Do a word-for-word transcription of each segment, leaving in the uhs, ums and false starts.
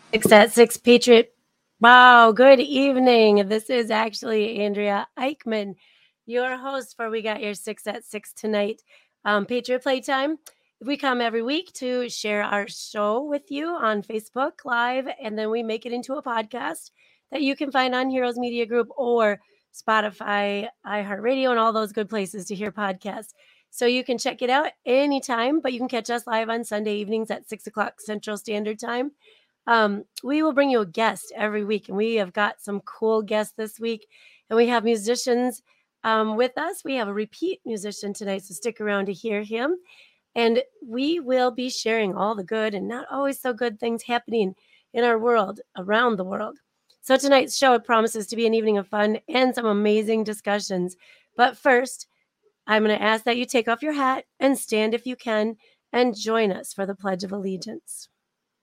Six at Six Patriot. Wow, good evening. This is actually Andrea Eichmann, your host for We Got Your Six at Six tonight. Um, Patriot Playtime. We come every week to share our show with you on Facebook Live, and then we make it into a podcast that you can find on Heroes Media Group or Spotify, iHeartRadio, and all those good places to hear podcasts. So you can check it out anytime, but you can catch us live on Sunday evenings at six o'clock Central Standard Time. Um, we will bring you a guest every week, and we have got some cool guests this week, and we have musicians um, with us. We have a repeat musician tonight, so stick around to hear him. And we will be sharing all the good and not always so good things happening in our world, around the world. So tonight's show, it promises to be an evening of fun and some amazing discussions. But first, I'm going to ask that you take off your hat and stand if you can and join us for the Pledge of Allegiance.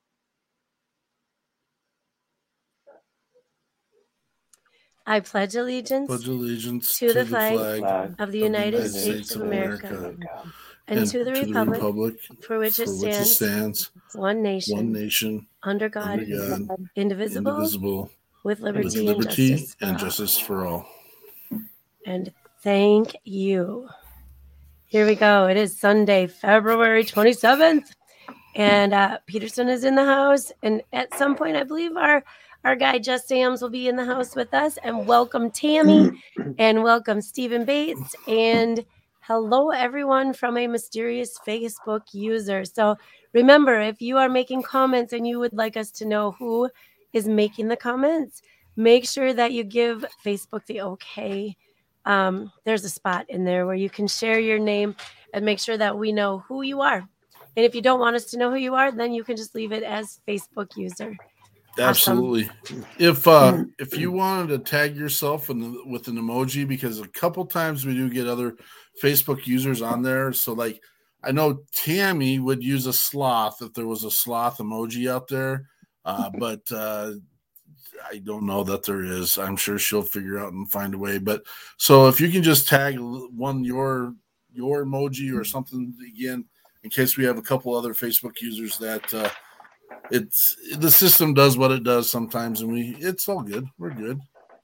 I pledge allegiance, pledge allegiance to, to the flag, flag of the United, of the United States, States of America, America and, and to the republic, to the republic for which it stands, it stands one, nation, one nation, under God, under God indivisible, indivisible, with liberty, with liberty and, justice, for and justice for all. And thank you. Here we go. It is Sunday, February twenty-seventh, and uh, Peterson is in the house. And at some point, I believe our Our guy, Jess Sams, will be in the house with us. And welcome, Tammy, and welcome, Stephen Bates. And hello, everyone from a mysterious Facebook user. So remember, if you are making comments and you would like us to know who is making the comments, make sure that you give Facebook the okay. Um, there's a spot in there where you can share your name and make sure that we know who you are. And if you don't want us to know who you are, then you can just leave it as Facebook user. Absolutely. Awesome. If uh, if you wanted to tag yourself in the, with an emoji, because a couple times we do get other Facebook users on there. So, like, I know Tammy would use a sloth if there was a sloth emoji out there, uh, but uh, I don't know that there is. I'm sure she'll figure out and find a way. But so if you can just tag one your your emoji or something again, in case we have a couple other Facebook users that. Uh, It's the system does what it does sometimes, and we it's all good. We're good.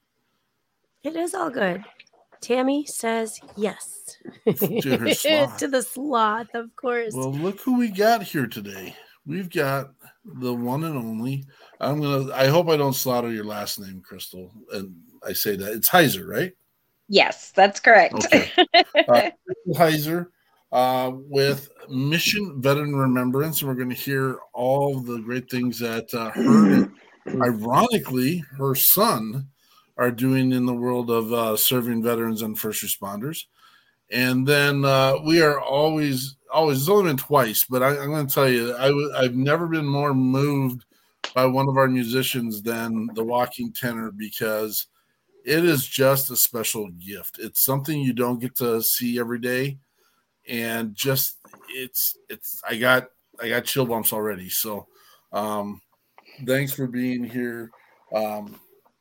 It is all good. Tammy says yes to, her sloth. To the sloth, of course. Well, look who we got here today. We've got the one and only. I'm gonna. I hope I don't slaughter your last name, Crystal. And I say that it's Heiser, right? Yes, that's correct. Okay. uh, Heiser. Uh, with Mission Veteran Remembrance, and we're going to hear all the great things that uh, her, ironically, her son are doing in the world of uh, serving veterans and first responders. And then uh, we are always, always, it's only been twice, but I, I'm going to tell you, I w- I've never been more moved by one of our musicians than the Walking Tenor, because it is just a special gift. It's something you don't get to see every day. And just it's it's I got I got chill bumps already. So um thanks for being here. Um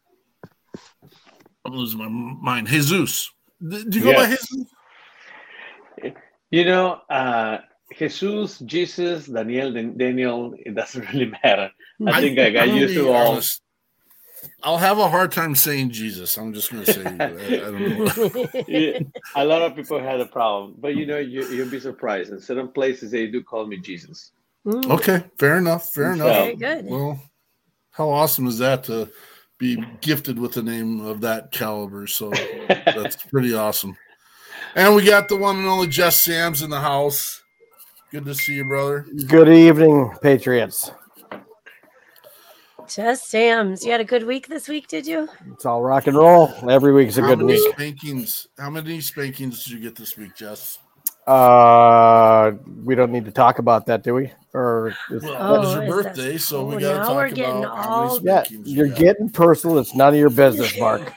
I'm losing my mind. Jesus. Do you go yes. by Jesus? You know, uh Jesus, Jesus, Daniel, Daniel, it doesn't really matter. I, I think I got used to all honest. I'll have a hard time saying Jesus. I'm just going to say, I, I don't know. Yeah, a lot of people had a problem, but you know, you, you'll be surprised. In certain places, they do call me Jesus. Mm. Okay, fair enough. Fair enough. Very good. Well, how awesome is that to be gifted with a name of that caliber? So that's pretty awesome. And we got the one and only Jess Sams in the house. Good to see you, brother. Good evening, Patriots. Jess Sams, you had a good week this week, did you? It's all rock and roll. Every week's a how good many week. Spankings, how many spankings did you get this week, Jess? Uh, we don't need to talk about that, do we? Or is, well, oh, it was your birthday, so oh, we got to talk we're getting about all... how many spankings. Yeah, you're you getting personal. It's none of your business, Mark.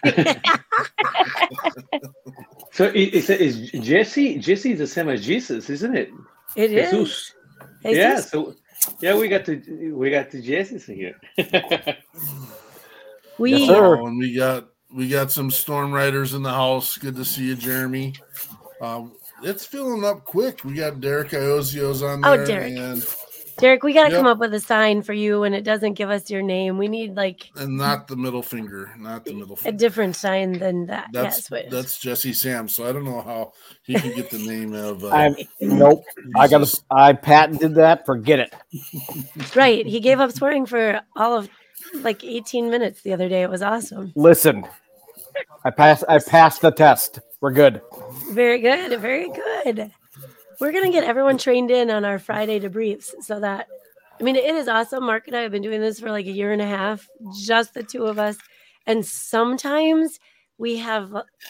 So is, is Jesse? Jesse is the same as Jesus, isn't it? It Jesus. is. Jesus. Yeah. So. Yeah, we got to we got the Jesse's here. we yes, oh, and we got we got some Storm Riders in the house. Good to see you, Jeremy. Um, it's filling up quick. We got Derek Iozios on there, oh, Derek. and Derek, we got to Yep. come up with a sign for you when it doesn't give us your name. We need like And not the middle finger, not the middle a finger. different sign than that. That's yes, wait. that's Jesse Sam. So I don't know how he can get the name of. Uh, I'm nope. I got. Jesus. I patented that. Forget it. Right. He gave up swearing for all of like eighteen minutes the other day. It was awesome. Listen, I passed. I passed the test. We're good. Very good. Very good. We're going to get everyone trained in on our Friday debriefs so that, I mean, it is awesome. Mark and I have been doing this for like a year and a half, just the two of us. And sometimes we have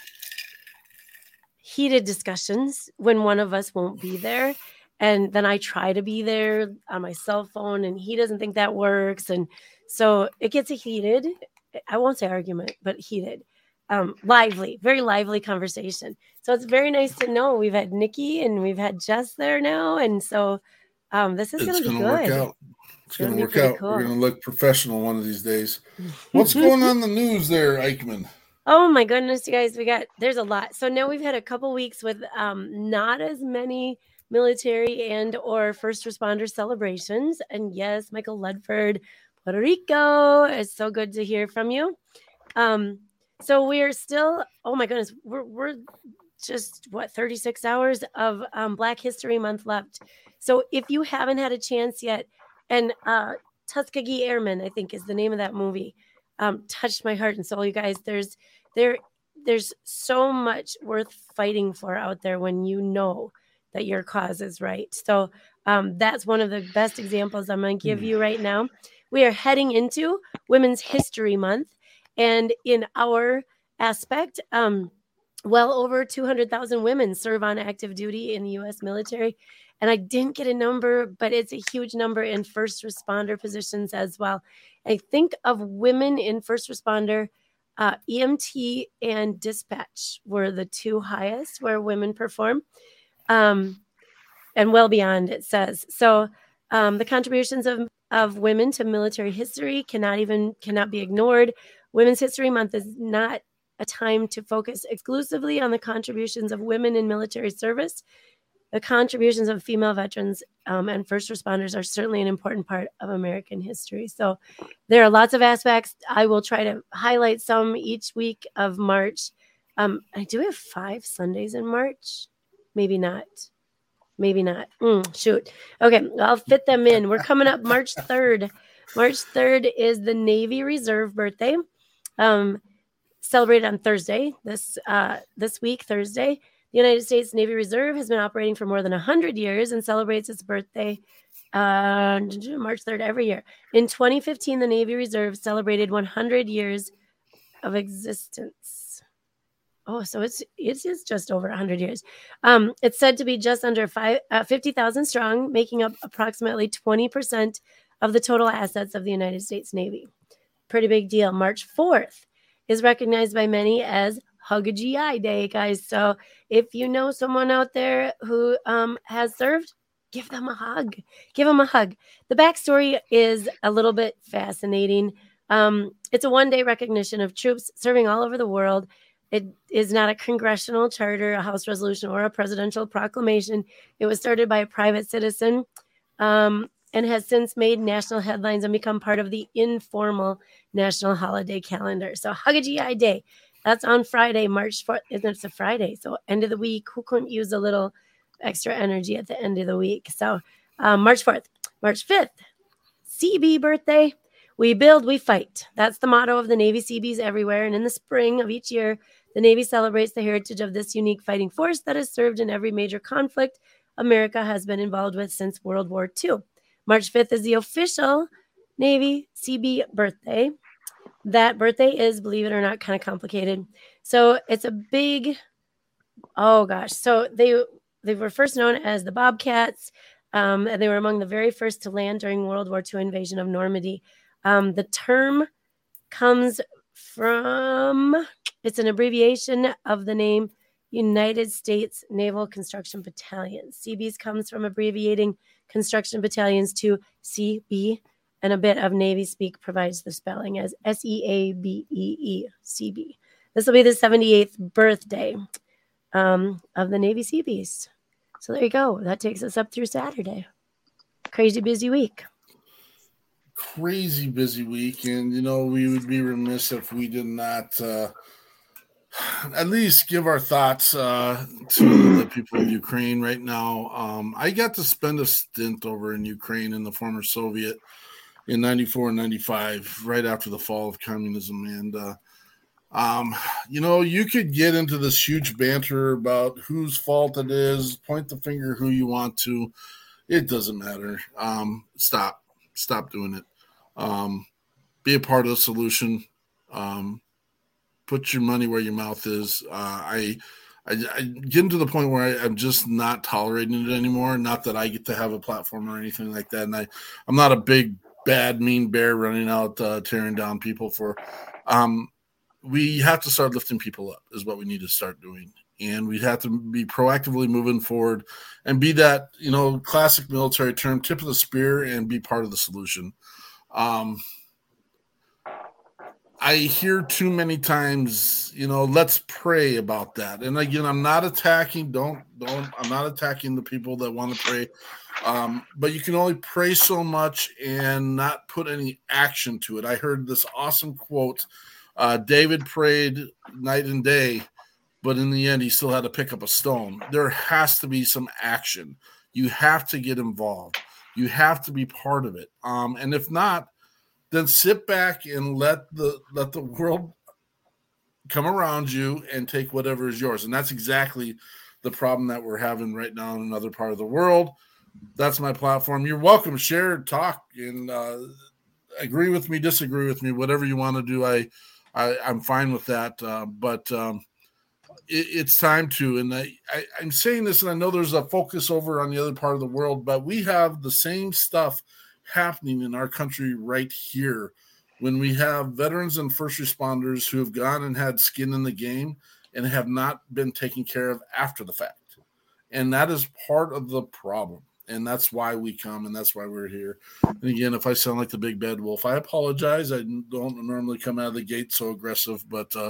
heated discussions when one of us won't be there. And then I try to be there on my cell phone and he doesn't think that works. And so it gets heated. I won't say argument, but heated. Um, lively, very lively conversation. So it's very nice to know we've had Nikki and we've had Jess there now. And so um, this is going to be gonna good. work out. It's going to work pretty out. cool. We're going to look professional one of these days. What's going on in the news there, Eichmann? Oh my goodness, you guys, we got, there's a lot. So now we've had a couple weeks with um, not as many military and or first responder celebrations. And yes, Michael Ledford, Puerto Rico, it's so good to hear from you. Um, so we're still, oh my goodness, we're, we're just what, thirty-six hours of um, Black History Month left. So if you haven't had a chance yet, and uh, Tuskegee Airmen, I think is the name of that movie, um, touched my heart and soul, you guys. There's there, there's so much worth fighting for out there when you know that your cause is right. So um, that's one of the best examples I'm going to give you right now. We are heading into Women's History Month. And in our aspect, um, well over two hundred thousand women serve on active duty in the U S military. And I didn't get a number, but it's a huge number in first responder positions as well. I think of women in first responder, uh, E M T and dispatch were the two highest where women perform. Um, and well beyond, it says. So um, the contributions of, of women to military history cannot even, cannot be ignored. Women's History Month is not a time to focus exclusively on the contributions of women in military service. The contributions of female veterans um, and first responders are certainly an important part of American history. So there are lots of aspects. I will try to highlight some each week of March. Um, I do have five Sundays in March. Maybe not. Maybe not. Mm, shoot. Okay, I'll fit them in. We're coming up March third. March third is the Navy Reserve birthday. Um, celebrated on Thursday, this uh, this week, Thursday. The United States Navy Reserve has been operating for more than one hundred years and celebrates its birthday uh, March third every year. In twenty fifteen, the Navy Reserve celebrated one hundred years of existence. Oh, so it's it is just over one hundred years. Um, it's said to be just under five, uh, fifty thousand strong, making up approximately twenty percent of the total assets of the United States Navy. Pretty big deal. March fourth is recognized by many as Hug a G I Day, guys. So if you know someone out there who um, has served, give them a hug. Give them a hug. The backstory is a little bit fascinating. Um, it's a one-day recognition of troops serving all over the world. It is not a congressional charter, a House resolution, or a presidential proclamation. It was started by a private citizen um, and has since made national headlines and become part of the informal national holiday calendar. So Hug a G I Day. That's on Friday, March fourth. It's a Friday, so end of the week. Who couldn't use a little extra energy at the end of the week? So um, March fourth. March fifth, C B birthday. We build, we fight. That's the motto of the Navy C Bs everywhere. And in the spring of each year, the Navy celebrates the heritage of this unique fighting force that has served in every major conflict America has been involved with since World War Two. March fifth is the official Navy C B birthday. That birthday is, believe it or not, kind of complicated. So it's a big, oh gosh. So they they were first known as the Bobcats, um, and they were among the very first to land during World War Two invasion of Normandy. Um, the term comes from, it's an abbreviation of the name United States Naval Construction Battalion. C Bs comes from abbreviating construction battalions to C B, and a bit of Navy speak provides the spelling as S E A B E E, C B. This will be the seventy-eighth birthday um, of the Navy C Bs. So there you go. That takes us up through Saturday. crazy busy week. Crazy busy week. And, you know, we would be remiss if we did not uh, at least give our thoughts uh, to the people of Ukraine right now. Um, I got to spend a stint over in Ukraine in the former Soviet in ninety-four and ninety-five, right after the fall of communism. And, uh, um, you know, you could get into this huge banter about whose fault it is, point the finger who you want to. It doesn't matter. Um, stop. Stop doing it. Um, be a part of the solution. Um, put your money where your mouth is. Uh, I, I, I get to the point where I, I'm just not tolerating it anymore. Not that I get to have a platform or anything like that. And I, I'm not a big, bad, mean bear running out, uh, tearing down people for, um, we have to start lifting people up is what we need to start doing. And we have to be proactively moving forward and be that, you know, classic military term, tip of the spear, and be part of the solution. Um, I hear too many times, you know, let's pray about that. And again, I'm not attacking, don't, don't, I'm not attacking the people that want to pray. Um, but you can only pray so much and not put any action to it. I heard this awesome quote. Uh, David prayed night and day, but in the end, he still had to pick up a stone. There has to be some action. You have to get involved. You have to be part of it. Um, and if not, then sit back and let the let the world come around you and take whatever is yours. And that's exactly the problem that we're having right now in another part of the world. That's my platform. You're welcome. Share, talk, and uh, agree with me, disagree with me, whatever you want to do. I, I I'm fine with that. Uh, but um, it, it's time to. And I, I I'm saying this, and I know there's a focus over on the other part of the world, but we have the same stuff happening in our country right here when we have veterans and first responders who have gone and had skin in the game and have not been taken care of after the fact. And that is part of the problem. And that's why we come, and that's why we're here. And again, if I sound like the big bad wolf, I apologize. I don't normally come out of the gate so aggressive, but uh,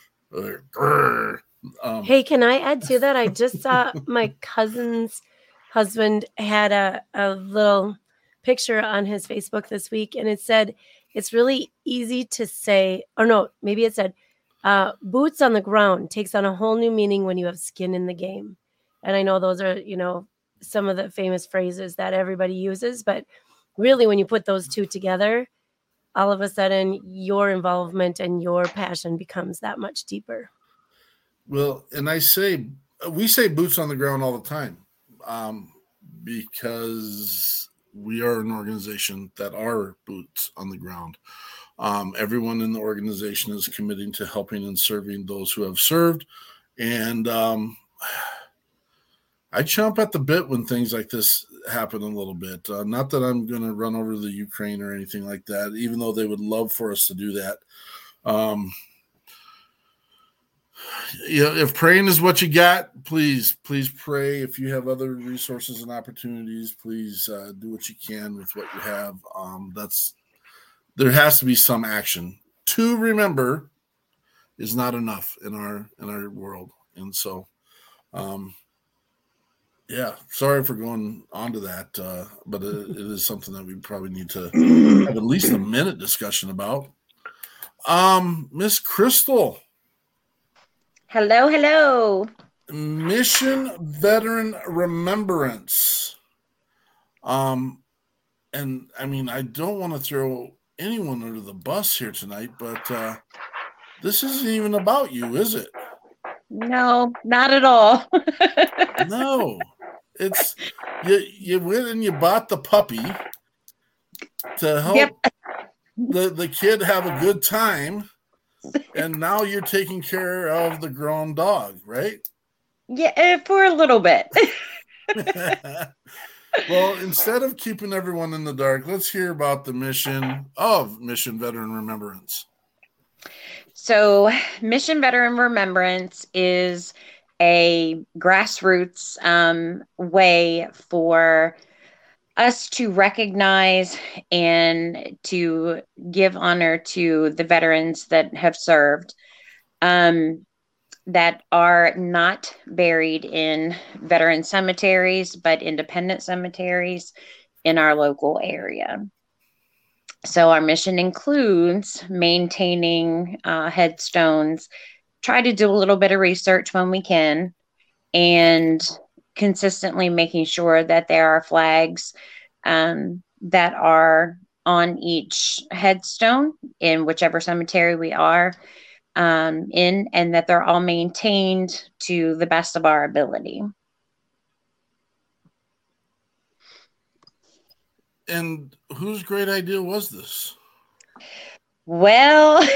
uh um, hey, can I add to that? I just saw my cousin's husband had a, a little picture on his Facebook this week, and it said, it's really easy to say, or no, maybe it said, uh, boots on the ground takes on a whole new meaning when you have skin in the game. And I know those are, you know, some of the famous phrases that everybody uses, but really when you put those two together, all of a sudden your involvement and your passion becomes that much deeper. Well, and I say, we say boots on the ground all the time um, because we are an organization that are boots on the ground. Um, everyone in the organization is committing to helping and serving those who have served. And um, I chomp at the bit when things like this happen a little bit. Uh, not that I'm going to run over the Ukraine or anything like that, even though they would love for us to do that. Um, you know, if praying is what you got, please, please pray. If you have other resources and opportunities, please uh, do what you can with what you have. Um, that's there has to be some action. To remember is not enough in our in our world, and so. Um, Yeah, sorry for going on to that, uh, but it, it is something that we probably need to have at least a minute discussion about. Um, Miss Crystal. Hello, hello. Mission Veteran Remembrance. Um, and I mean, I don't want to throw anyone under the bus here tonight, but uh, this isn't even about you, is it? No, not at all. No. It's you. You went and you bought the puppy to help Yep. the the kid have a good time, and now you're taking care of the grown dog, right? Yeah, for a little bit. Well, instead of keeping everyone in the dark, let's hear about the mission of Mission Veteran Remembrance. So, Mission Veteran Remembrance is a grassroots um, way for us to recognize and to give honor to the veterans that have served, um, that are not buried in veteran cemeteries, but independent cemeteries in our local area. So our mission includes maintaining uh, headstones, try to do a little bit of research when we can, and consistently making sure that there are flags um, that are on each headstone in whichever cemetery we are um, in, and that they're all maintained to the best of our ability. And whose great idea was this? Well,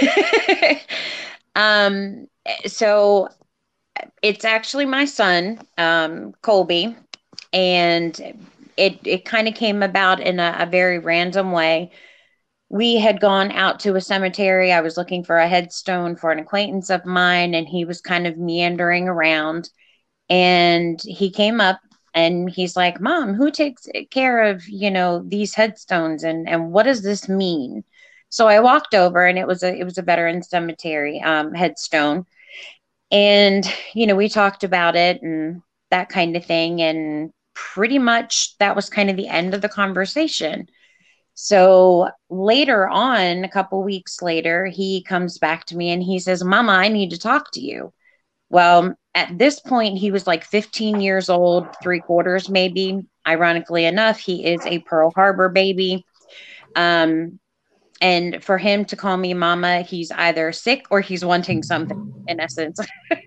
um, so it's actually my son, um, Colby, and it it kind of came about in a, a very random way. We had gone out to a cemetery. I was looking for a headstone for an acquaintance of mine, and he was kind of meandering around, and he came up and he's like, "Mom, who takes care of, you know, these headstones, and and what does this mean?" So I walked over, and it was a it was a veteran cemetery um, headstone. And, you know, we talked about it and that kind of thing. And pretty much that was kind of the end of the conversation. So later on, a couple weeks later, he comes back to me and he says, "Mama, I need to talk to you." Well, at this point, he was like fifteen years old, three quarters maybe. Ironically enough, he is a Pearl Harbor baby. Um, And for him to call me mama, he's either sick or he's wanting something, in essence.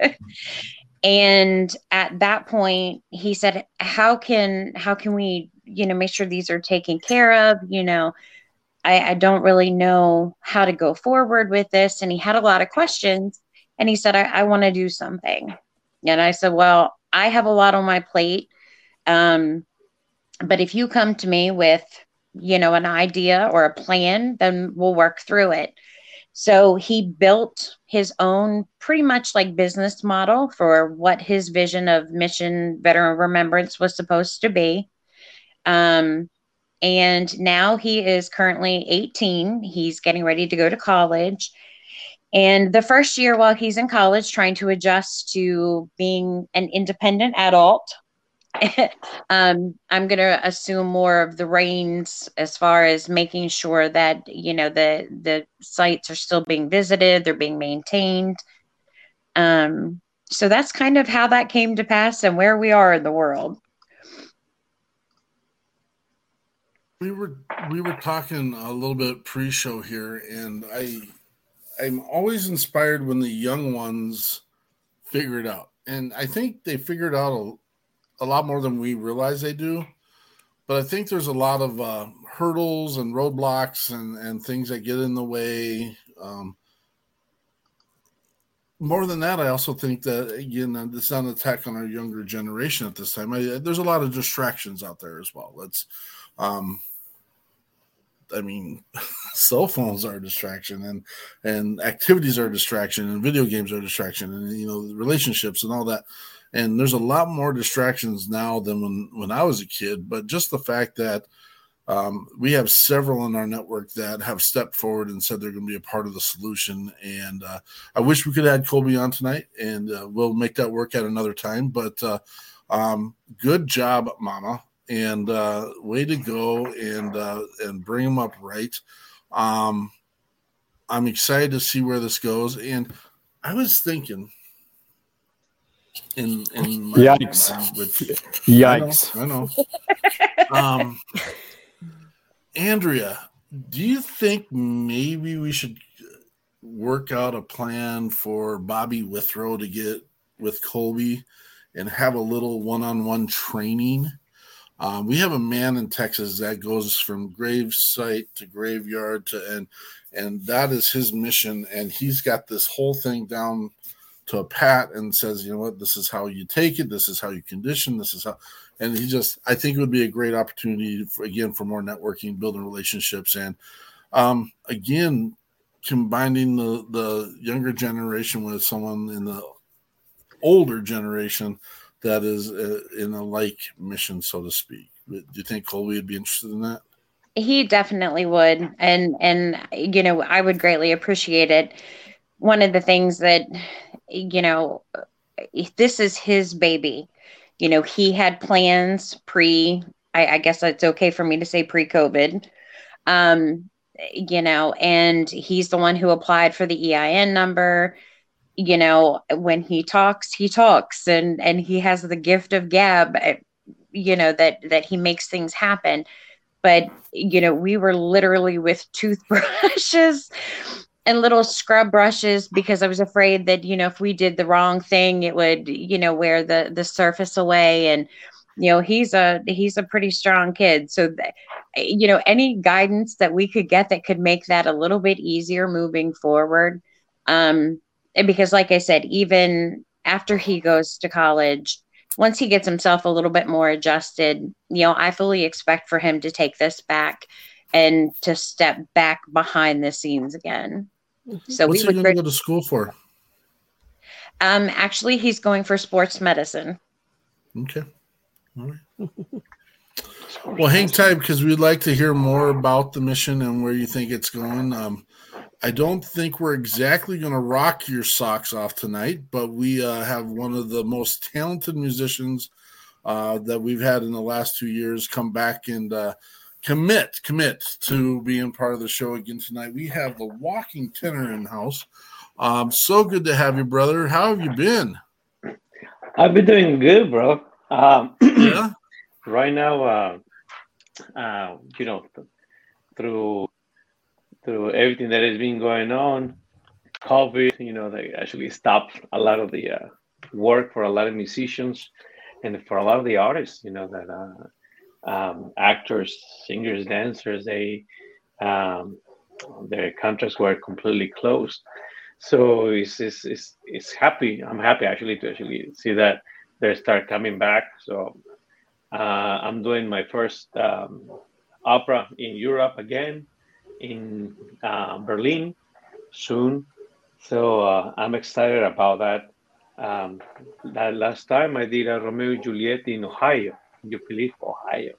And at that point, he said, how can how can we, you know, make sure these are taken care of? You know, I, I don't really know how to go forward with this. And he had a lot of questions. And he said, I, I want to do something. And I said, well, I have a lot on my plate. Um, but if you come to me with, you know, an idea or a plan, then we'll work through it. So he built his own pretty much like business model for what his vision of Mission Veteran Remembrance was supposed to be. Um, and now he is currently eighteen. He's getting ready to go to college. And the first year while he's in college, trying to adjust to being an independent adult, um, I'm going to assume more of the reins as far as making sure that, you know, the, the sites are still being visited, they're being maintained. Um, so that's kind of how that came to pass and where we are in the world. We were, we were talking a little bit pre-show here, and I, I'm always inspired when the young ones figure it out. And I think they figured out a a lot more than we realize they do. But I think there's a lot of uh, hurdles and roadblocks and, and things that get in the way. Um, more than that, I also think that, again, it's not an attack on our younger generation at this time. I, there's a lot of distractions out there as well. Let's, um, I mean, cell phones are a distraction, and, and activities are a distraction, and video games are a distraction, and, you know, relationships and all that. And there's a lot more distractions now than when, when I was a kid. But just the fact that um, we have several in our network that have stepped forward and said they're going to be a part of the solution. And uh, I wish we could add Colby on tonight, and uh, we'll make that work at another time. But uh, um, good job, Mama, and uh, way to go, and uh, and bring them up right. Um, I'm excited to see where this goes. And I was thinking, In, in my Yikes. Mind, which, Yikes. I know. I know. um, Andrea, do you think maybe we should work out a plan for Bobby Withrow to get with Colby and have a little one-on-one training? Um, we have a man in Texas that goes from grave site to graveyard to, and, and that is his mission. And he's got this whole thing down to a pat and says, you know what, this is how you take it. This is how you condition. This is how, and he just, I think it would be a great opportunity for, again, for more networking, building relationships. And um, again, combining the, the younger generation with someone in the older generation that is uh, in a like mission, so to speak. Do you think Colby would be interested in that? He definitely would. And, and, you know, I would greatly appreciate it. One of the things that, you know, this is his baby. You know, he had plans pre I, I guess it's okay for me to say pre-COVID. Um, you know, and he's the one who applied for the E I N number. You know, when he talks, he talks, and and he has the gift of gab. You know, that that he makes things happen. But you know, we were literally with toothbrushes and little scrub brushes because I was afraid that, you know, if we did the wrong thing, it would, you know, wear the the surface away. And you know, he's a he's a pretty strong kid. So, th- you know, any guidance that we could get that could make that a little bit easier moving forward. Um, and because, like I said, even after he goes to college, once he gets himself a little bit more adjusted, you know, I fully expect for him to take this back and to step back behind the scenes again. So what's we he would going to go to school for? Um, actually, he's going for sports medicine. Okay. All right. Well, hang tight because we'd like to hear more about the mission and where you think it's going. Um, I don't think we're exactly going to rock your socks off tonight, but we uh, have one of the most talented musicians uh, that we've had in the last two years come back and uh, commit, commit to being part of the show again tonight. We have the Walking Tenor in the house. Um, so good to have you, brother. How have you been? I've been doing good, bro. Um, yeah. Right now, uh, uh, you know, through through everything that has been going on, COVID, you know, they actually stopped a lot of the uh, work for a lot of musicians and for a lot of the artists, you know, that uh, um, actors, singers, dancers, they um, their contracts were completely closed. So it's, it's it's it's happy. I'm happy actually to actually see that they start coming back. So uh, I'm doing my first um, opera in Europe again, in uh, Berlin soon. So uh, I'm excited about that. Um, that last time I did a Romeo and Juliet in Ohio, Yucliffe, Ohio,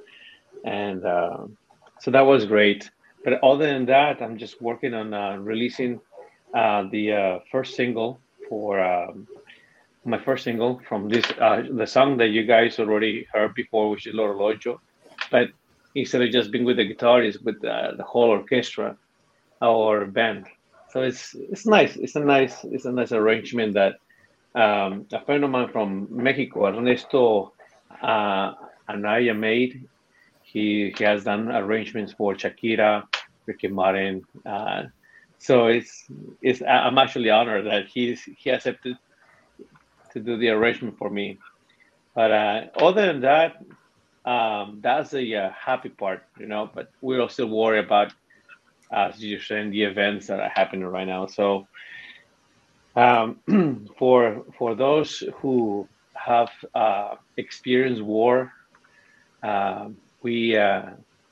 and uh, so that was great. But other than that, I'm just working on uh, releasing uh, the uh, first single for um, my first single from this uh, the song that you guys already heard before, which is Loro Lojo. But instead of just being with the guitar, it's with uh, the whole orchestra or band. So it's it's nice. It's a nice it's a nice arrangement that um, a friend of mine from Mexico, Ernesto uh, Anaya, made. He he has done arrangements for Shakira, Ricky Martin. Uh, so it's it's I'm actually honored that he's he accepted to do the arrangement for me. But uh, other than that, um, that's the uh, happy part, you know. But we're still worried about, uh, as you're saying, the events that are happening right now. So um, for for those who have uh, experienced war, uh, we uh,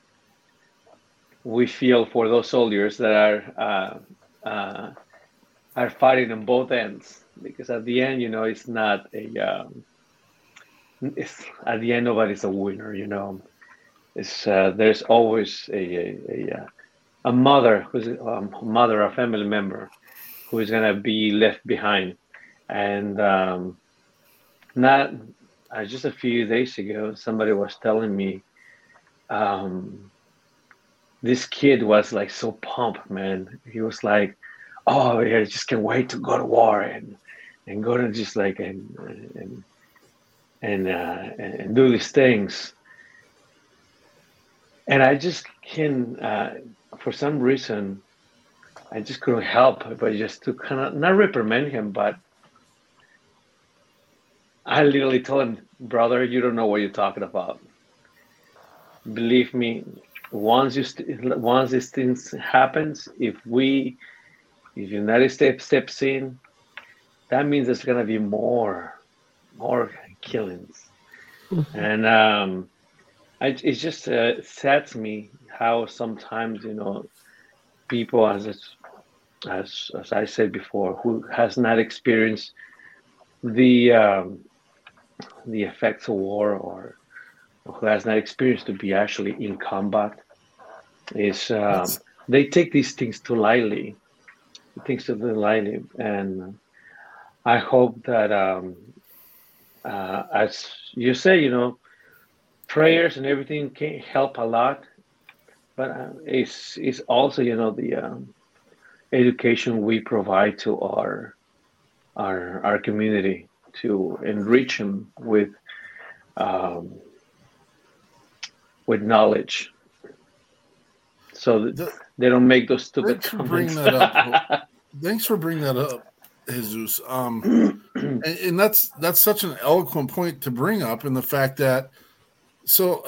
we feel for those soldiers that are uh, uh, are fighting on both ends, because at the end, you know, it's not a um, it's at the end nobody's a winner, you know. It's uh, there's always a a, a, a mother who's a mother, a family member who is gonna be left behind, and um, not uh, just a few days ago, somebody was telling me um, this kid was like so pumped, man. He was like, "Oh yeah, I just can't wait to go to war and and go to just like and and and uh, and do these things." And I just can, uh, for some reason, I just couldn't help but just to kind of not reprimand him, but I literally told him, "Brother, you don't know what you're talking about. Believe me, once you st- once these things happens, if we, if United States steps in, that means there's gonna be more, more killings." Mm-hmm. And um, I, it just uh, saddens me how sometimes, you know, people, as as as I said before, who has not experienced the um, the effects of war, or who has not experienced to be actually in combat, is um, they take these things too lightly, things too lightly, and I hope that, um, uh, as you say, you know, prayers and everything can help a lot, but uh, it's it's also, you know, the um, education we provide to our our our community to enrich them with um, with knowledge, so that The, they don't make those stupid thanks for bringing comments. that up. Thanks for bringing that up, Jesus. Um, and, and that's that's such an eloquent point to bring up, in the fact that so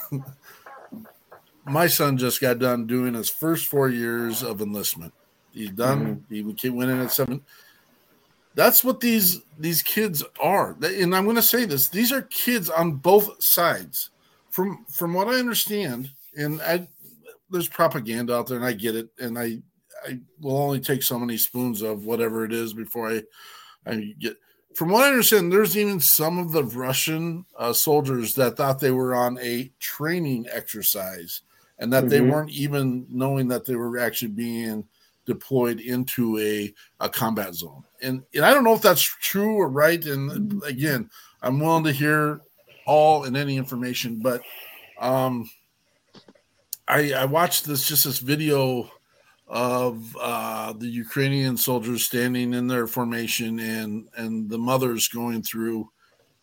my son just got done doing his first four years of enlistment. He's done. Mm-hmm. He went in at seven. That's what these these kids are, and I'm going to say this: these are kids on both sides. From from what I understand, and I, there's propaganda out there, and I get it, and I I will only take so many spoons of whatever it is before I I get. From what I understand, there's even some of the Russian uh, soldiers that thought they were on a training exercise, and that mm-hmm. they weren't even knowing that they were actually being deployed into a, a combat zone. And, and I don't know if that's true or right. And again, I'm willing to hear all and any information, but um, I, I watched this, just this video of uh, the Ukrainian soldiers standing in their formation, and, and the mothers going through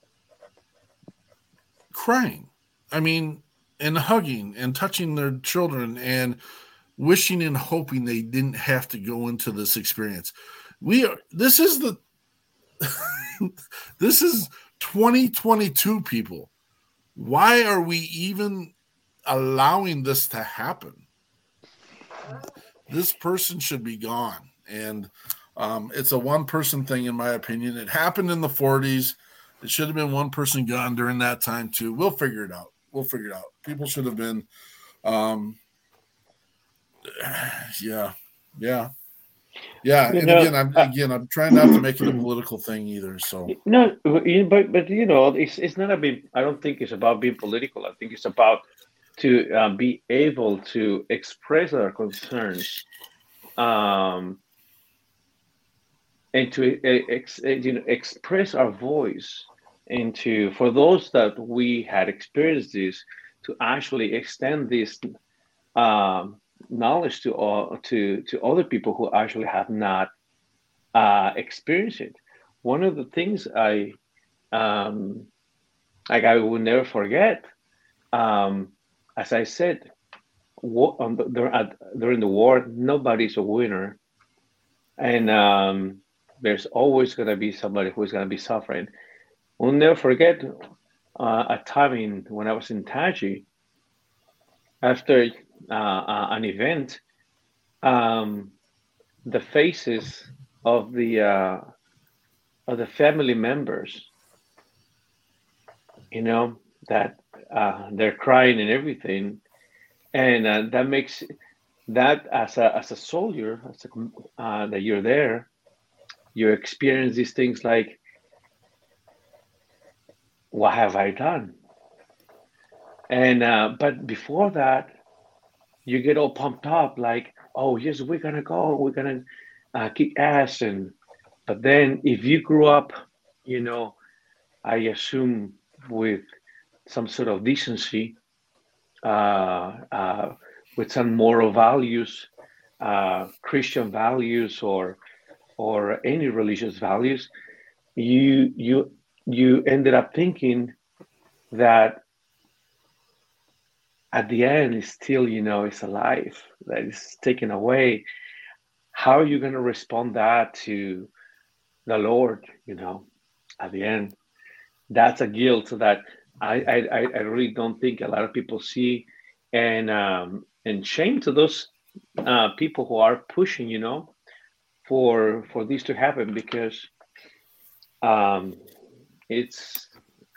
crying. I mean, and hugging and touching their children and wishing and hoping they didn't have to go into this experience. We are, this is the, this is twenty twenty-two, people. Why are we even allowing this to happen? This person should be gone. And um, it's a one person thing, in my opinion. It happened in the forties. It should have been one person gone during that time too. We'll figure it out. We'll figure it out. People should have been, um, yeah, yeah, yeah. You and know, again, I'm again, I'm trying not to make it a political thing either. So no, but but you know, it's it's not a bit. I don't think it's about being political. I think it's about to uh, be able to express our concerns, um, and to ex, you know express our voice, and to, for those that we had experienced this, to actually extend this um, knowledge to all to to other people who actually have not uh, experienced it. One of the things I um, like I will never forget. Um, As I said, during the war, nobody's a winner. And um, there's always going to be somebody who's going to be suffering. We'll never forget uh, a time in, when I was in Taji, after uh, uh, an event, um, the faces of the uh, of the family members, you know, that uh, they're crying and everything, and uh, that makes that as a as a soldier, as a, uh, that you're there, you experience these things like, what have I done? And uh, but before that, you get all pumped up, like, oh yes, we're gonna go, we're gonna uh, kick ass, and but then if you grew up, you know, I assume with some sort of decency, uh, uh, with some moral values, uh, Christian values, or or any religious values, you you you ended up thinking that at the end it's still, you know, it's alive, that it's taken away. How are you going to respond that to the Lord? You know, at the end, that's a guilt that I, I, I really don't think a lot of people see, and um, and shame to those uh, people who are pushing, you know, for for this to happen, because um, it's,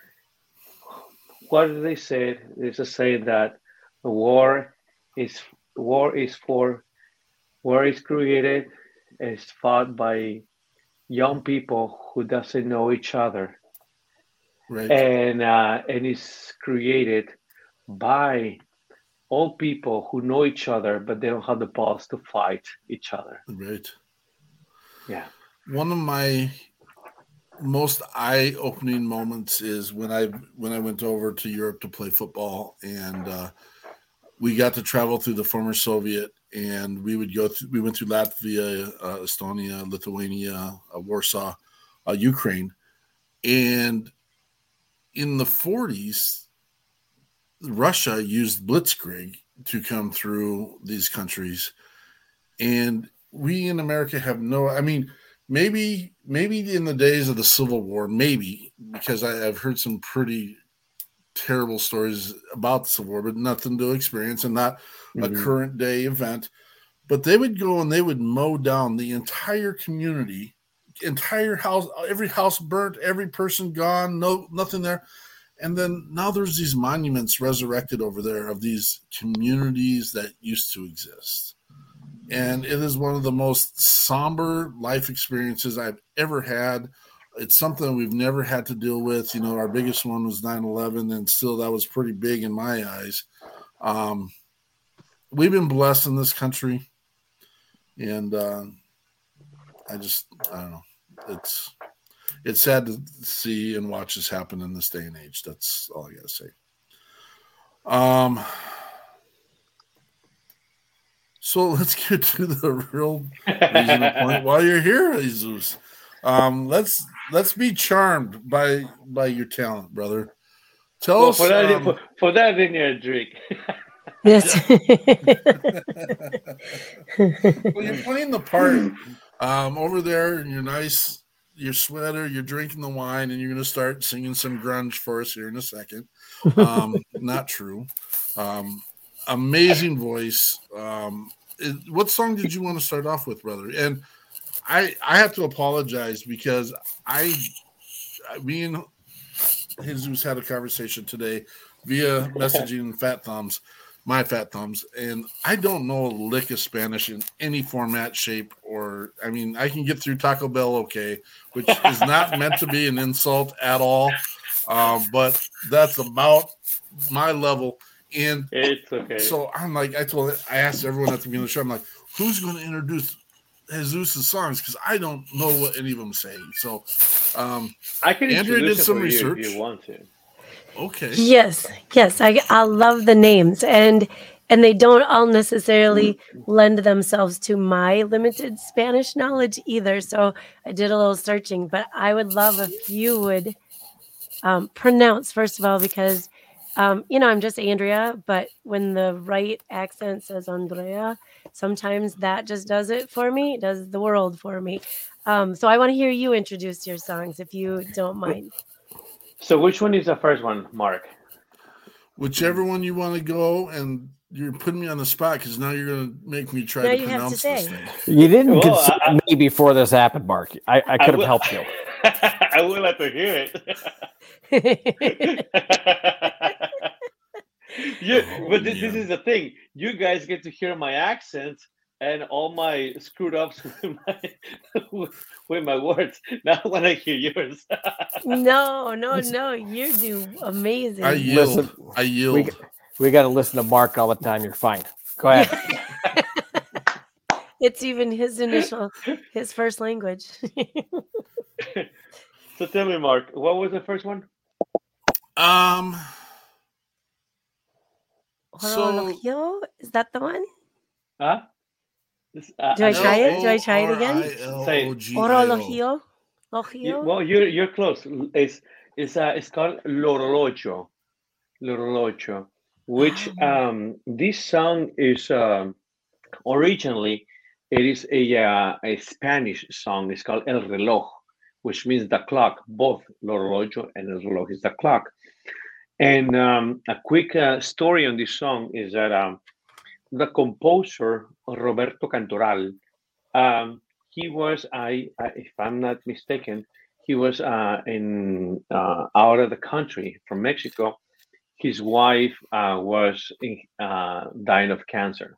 what did they say? There's a saying that the war is war is for war is created, is fought by young people who doesn't know each other. Right. And uh, and it's created by all people who know each other, but they don't have the balls to fight each other. Right. Yeah. One of my most eye-opening moments is when I when I went over to Europe to play football, and uh, we got to travel through the former Soviet, and we would go through, we went through Latvia, uh, Estonia, Lithuania, uh, Warsaw, uh, Ukraine, and in the forties, Russia used blitzkrieg to come through these countries, and we in America have no. I mean, maybe maybe in the days of the Civil War, maybe because I, I've heard some pretty terrible stories about the Civil War, but nothing to experience and not mm-hmm. a current day event. But they would go and they would mow down the entire community, entire house, every house burnt, every person gone, no nothing there. And then now there's these monuments resurrected over there of these communities that used to exist. And it is one of the most somber life experiences I've ever had. It's something we've never had to deal with. You know, our biggest one was nine eleven, and still that was pretty big in my eyes. Um, we've been blessed in this country. And uh, I just, I don't know. It's it's sad to see and watch this happen in this day and age. That's all I got to say. Um. So let's get to the real reason and point why you're here, Jesus. Um, let's let's be charmed by by your talent, brother. Tell well, us for that, um, for, for that in your drink. Yes. Well, you're playing the part um, over there in your nice your sweater. You're drinking the wine, and you're going to start singing some grunge for us here in a second. Um, not true. Um, amazing voice. Um, it, what song did you want to start off with, brother? And I I have to apologize because I, me and Jesus had a conversation today via messaging and Fat Thumbs, my Fat Thumbs, and I don't know a lick of Spanish in any format, shape, or I mean I can get through Taco Bell okay, which is not meant to be an insult at all, uh, but that's about my level. And it's okay. So I'm like, I told, I asked everyone at the beginning of the show, I'm like, who's going to introduce Jesus' songs? Because I don't know what any of them say. So, um, I can Andrea did some you research. If you want to. Okay. Yes, yes, I I love the names, and and they don't all necessarily lend themselves to my limited Spanish knowledge either. So I did a little searching, but I would love if you would um, pronounce first of all, because. Um, you know, I'm just Andrea, but when the right accent says Andrea, sometimes that just does it for me. It does the world for me. Um, so I want to hear you introduce your songs, if you don't mind. So which one is the first one, Mark? Whichever one you want to go, and you're putting me on the spot because now you're going to make me try now to you pronounce have to this say. thing. You didn't Well, consider I, me before this happened, Mark. I, I could have helped you. I would like to hear it. Yeah, Oh, but this, yeah. this is the thing. You guys get to hear my accent and all my screwed ups with my, with my words. Now I want to hear yours. no, no, no. You do amazing. I yield. Listen, I yield. We, we got to listen to Mark all the time. You're fine. Go ahead. It's even his initial, his first language. So tell me, Mark, what was the first one? Um. So, is that the one? Huh? This, uh, Do I try it? Do I try it again? Say Orologio. You, well, you're you're close. It's it's uh, it's called L'Orologio, L'Orologio, which um this song is um originally it is a uh, a Spanish song. It's called El Reloj, which means the clock. Both L'Orologio and El Reloj is the clock. And um, a quick uh, story on this song is that um, the composer Roberto Cantoral, um, he was, I, I, if I'm not mistaken, he was uh, in uh, out of the country from Mexico. His wife uh, was in, uh, dying of cancer.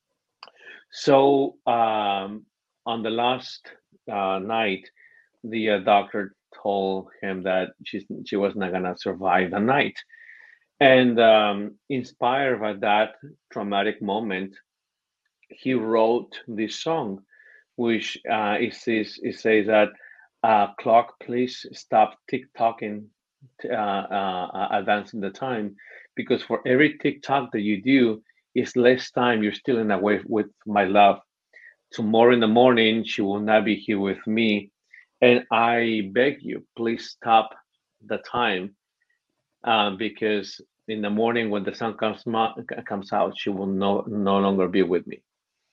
So um, on the last uh, night, the uh, doctor told him that she's, she was not gonna survive the night. And um, inspired by that traumatic moment, he wrote this song, which uh, it says it says that uh, clock, please stop tick-tocking, uh, uh, advancing the time, because for every tick-tock that you do, is less time you're stealing away with my love. Tomorrow in the morning, she will not be here with me. And I beg you, please stop the time, um, because in the morning when the sun comes comes out, she will no, no longer be with me.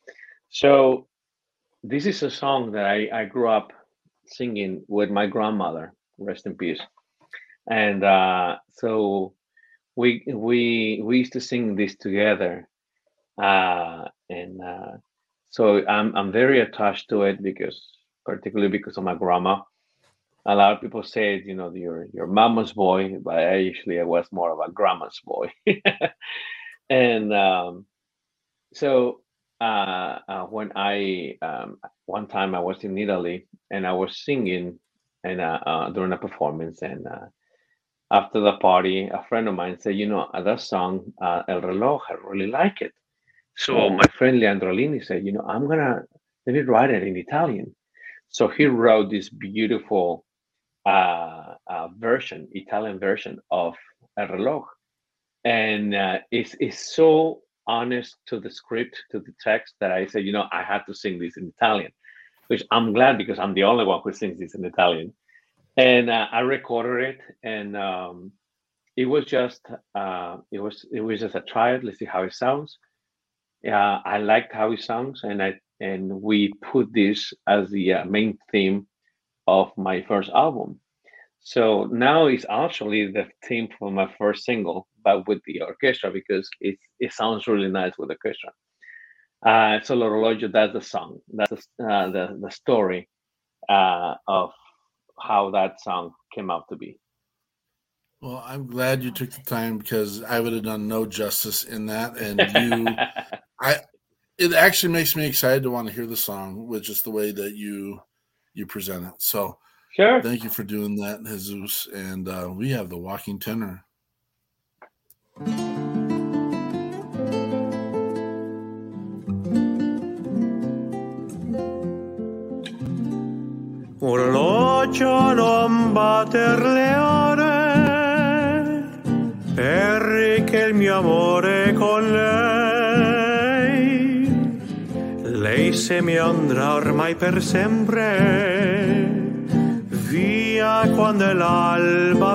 So this is a song that I, I grew up singing with my grandmother, rest in peace. And uh, so we we we used to sing this together, uh, and uh, so I'm I'm very attached to it, because particularly because of my grandma. A lot of people say, you know, you're your mama's boy, but I usually I was more of a grandma's boy. And um, so uh, uh, when I um, one time I was in Italy and I was singing and uh, uh, during a performance, and uh, after the party, a friend of mine said, you know, uh, that song, uh, El Reloj, I really like it. So my friend Leandro Lini said, you know, I'm gonna let me write it in Italian. So he wrote this beautiful uh, uh, version, Italian version of El Reloj, and uh, it's it's so honest to the script, to the text, that I said, you know, I had to sing this in Italian, which I'm glad, because I'm the only one who sings this in Italian. And uh, I recorded it, and um, it was just uh, it was it was just a trial. Let's see how it sounds. Yeah, I liked how it sounds, and I and we put this as the uh, main theme of my first album. So now it's actually the theme for my first single, but with the orchestra, because it it sounds really nice with orchestra. Uh, so L'Orologio, that's the song, that's the uh, the, the story uh, of how that song came out to be. Well, I'm glad you took the time, because I would have done no justice in that. And you, I, it actually makes me excited to want to hear the song with just the way that you you present it. So sure, thank you for doing that, Jesus. And uh, we have the walking tenor. Orologio non batter le ore, perché il mio amore è con lei. Lei se mi andrà ormai per sempre, via quando l'alba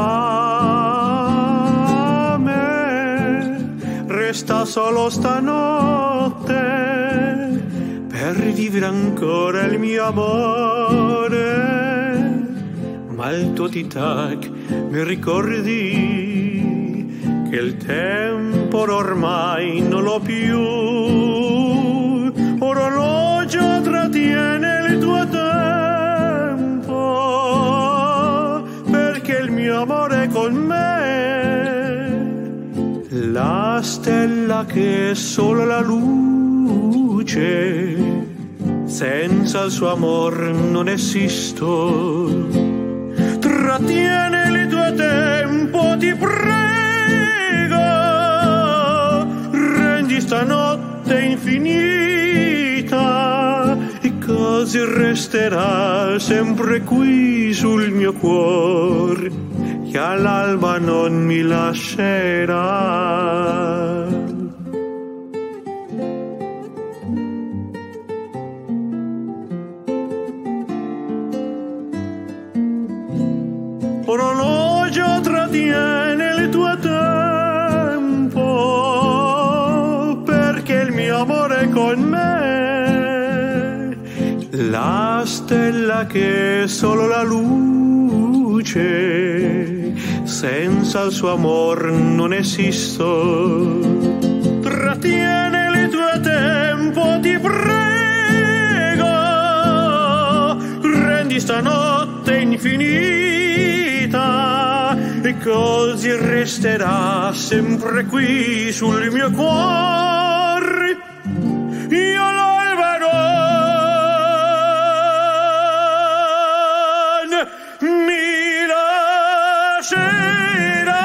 verrà. A me resta solo stanotte per vivere ancora il mio amore. Ma il tuo tic-tac mi ricordi che il tempo ormai non l'ho più. Orologio, trattiene il tuo tempo, perché il mio amore è con me. La stella che è solo la luce, senza il suo amor non esisto. Trattiene il tuo tempo, ti prego, rendi stanotte infinita, e così resterà sempre qui sul mio cuore, che all'alba non mi lascerà. Orologio, trattiene il tuo tempo, perché il mio amore è con me. La stella che è solo la luce, senza il suo amor non esisto. Trattiene il tuo tempo, ti prego, rendi stanotte infinita, e così resterà sempre qui sul mio cuore. Io l'alba non mi lascerà.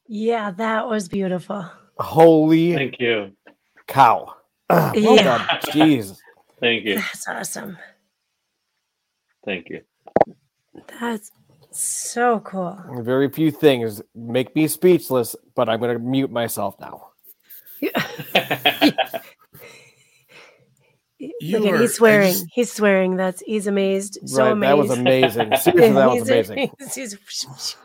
Yeah, that was beautiful. Holy Thank you. cow. Well Yeah. done. Jeez. Thank you. That's awesome. Thank you. That's so cool. Very few things make me speechless, but I'm going to mute myself now. You Look at are- he's I swearing. just- He's swearing. That's he's amazed. So Right, amazed. that was amazing. Seriously, that was He's- amazing. he's-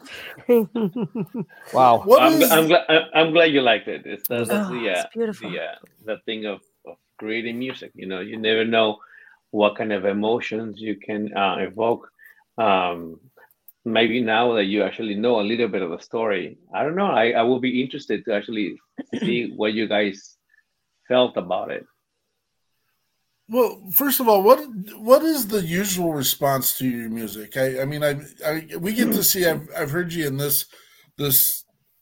Wow. What I'm, is- I'm glad. I'm glad you liked it. It's, that's Oh, the it's uh, beautiful. the uh, the thing of, of creating music. You know, you never know what kind of emotions you can uh, evoke. Um, maybe now that you actually know a little bit of the story, I don't know. I, I will be interested to actually see what you guys felt about it. Well, first of all, what what is the usual response to your music? I, I mean, I, I we get to see. I've I've heard you in this this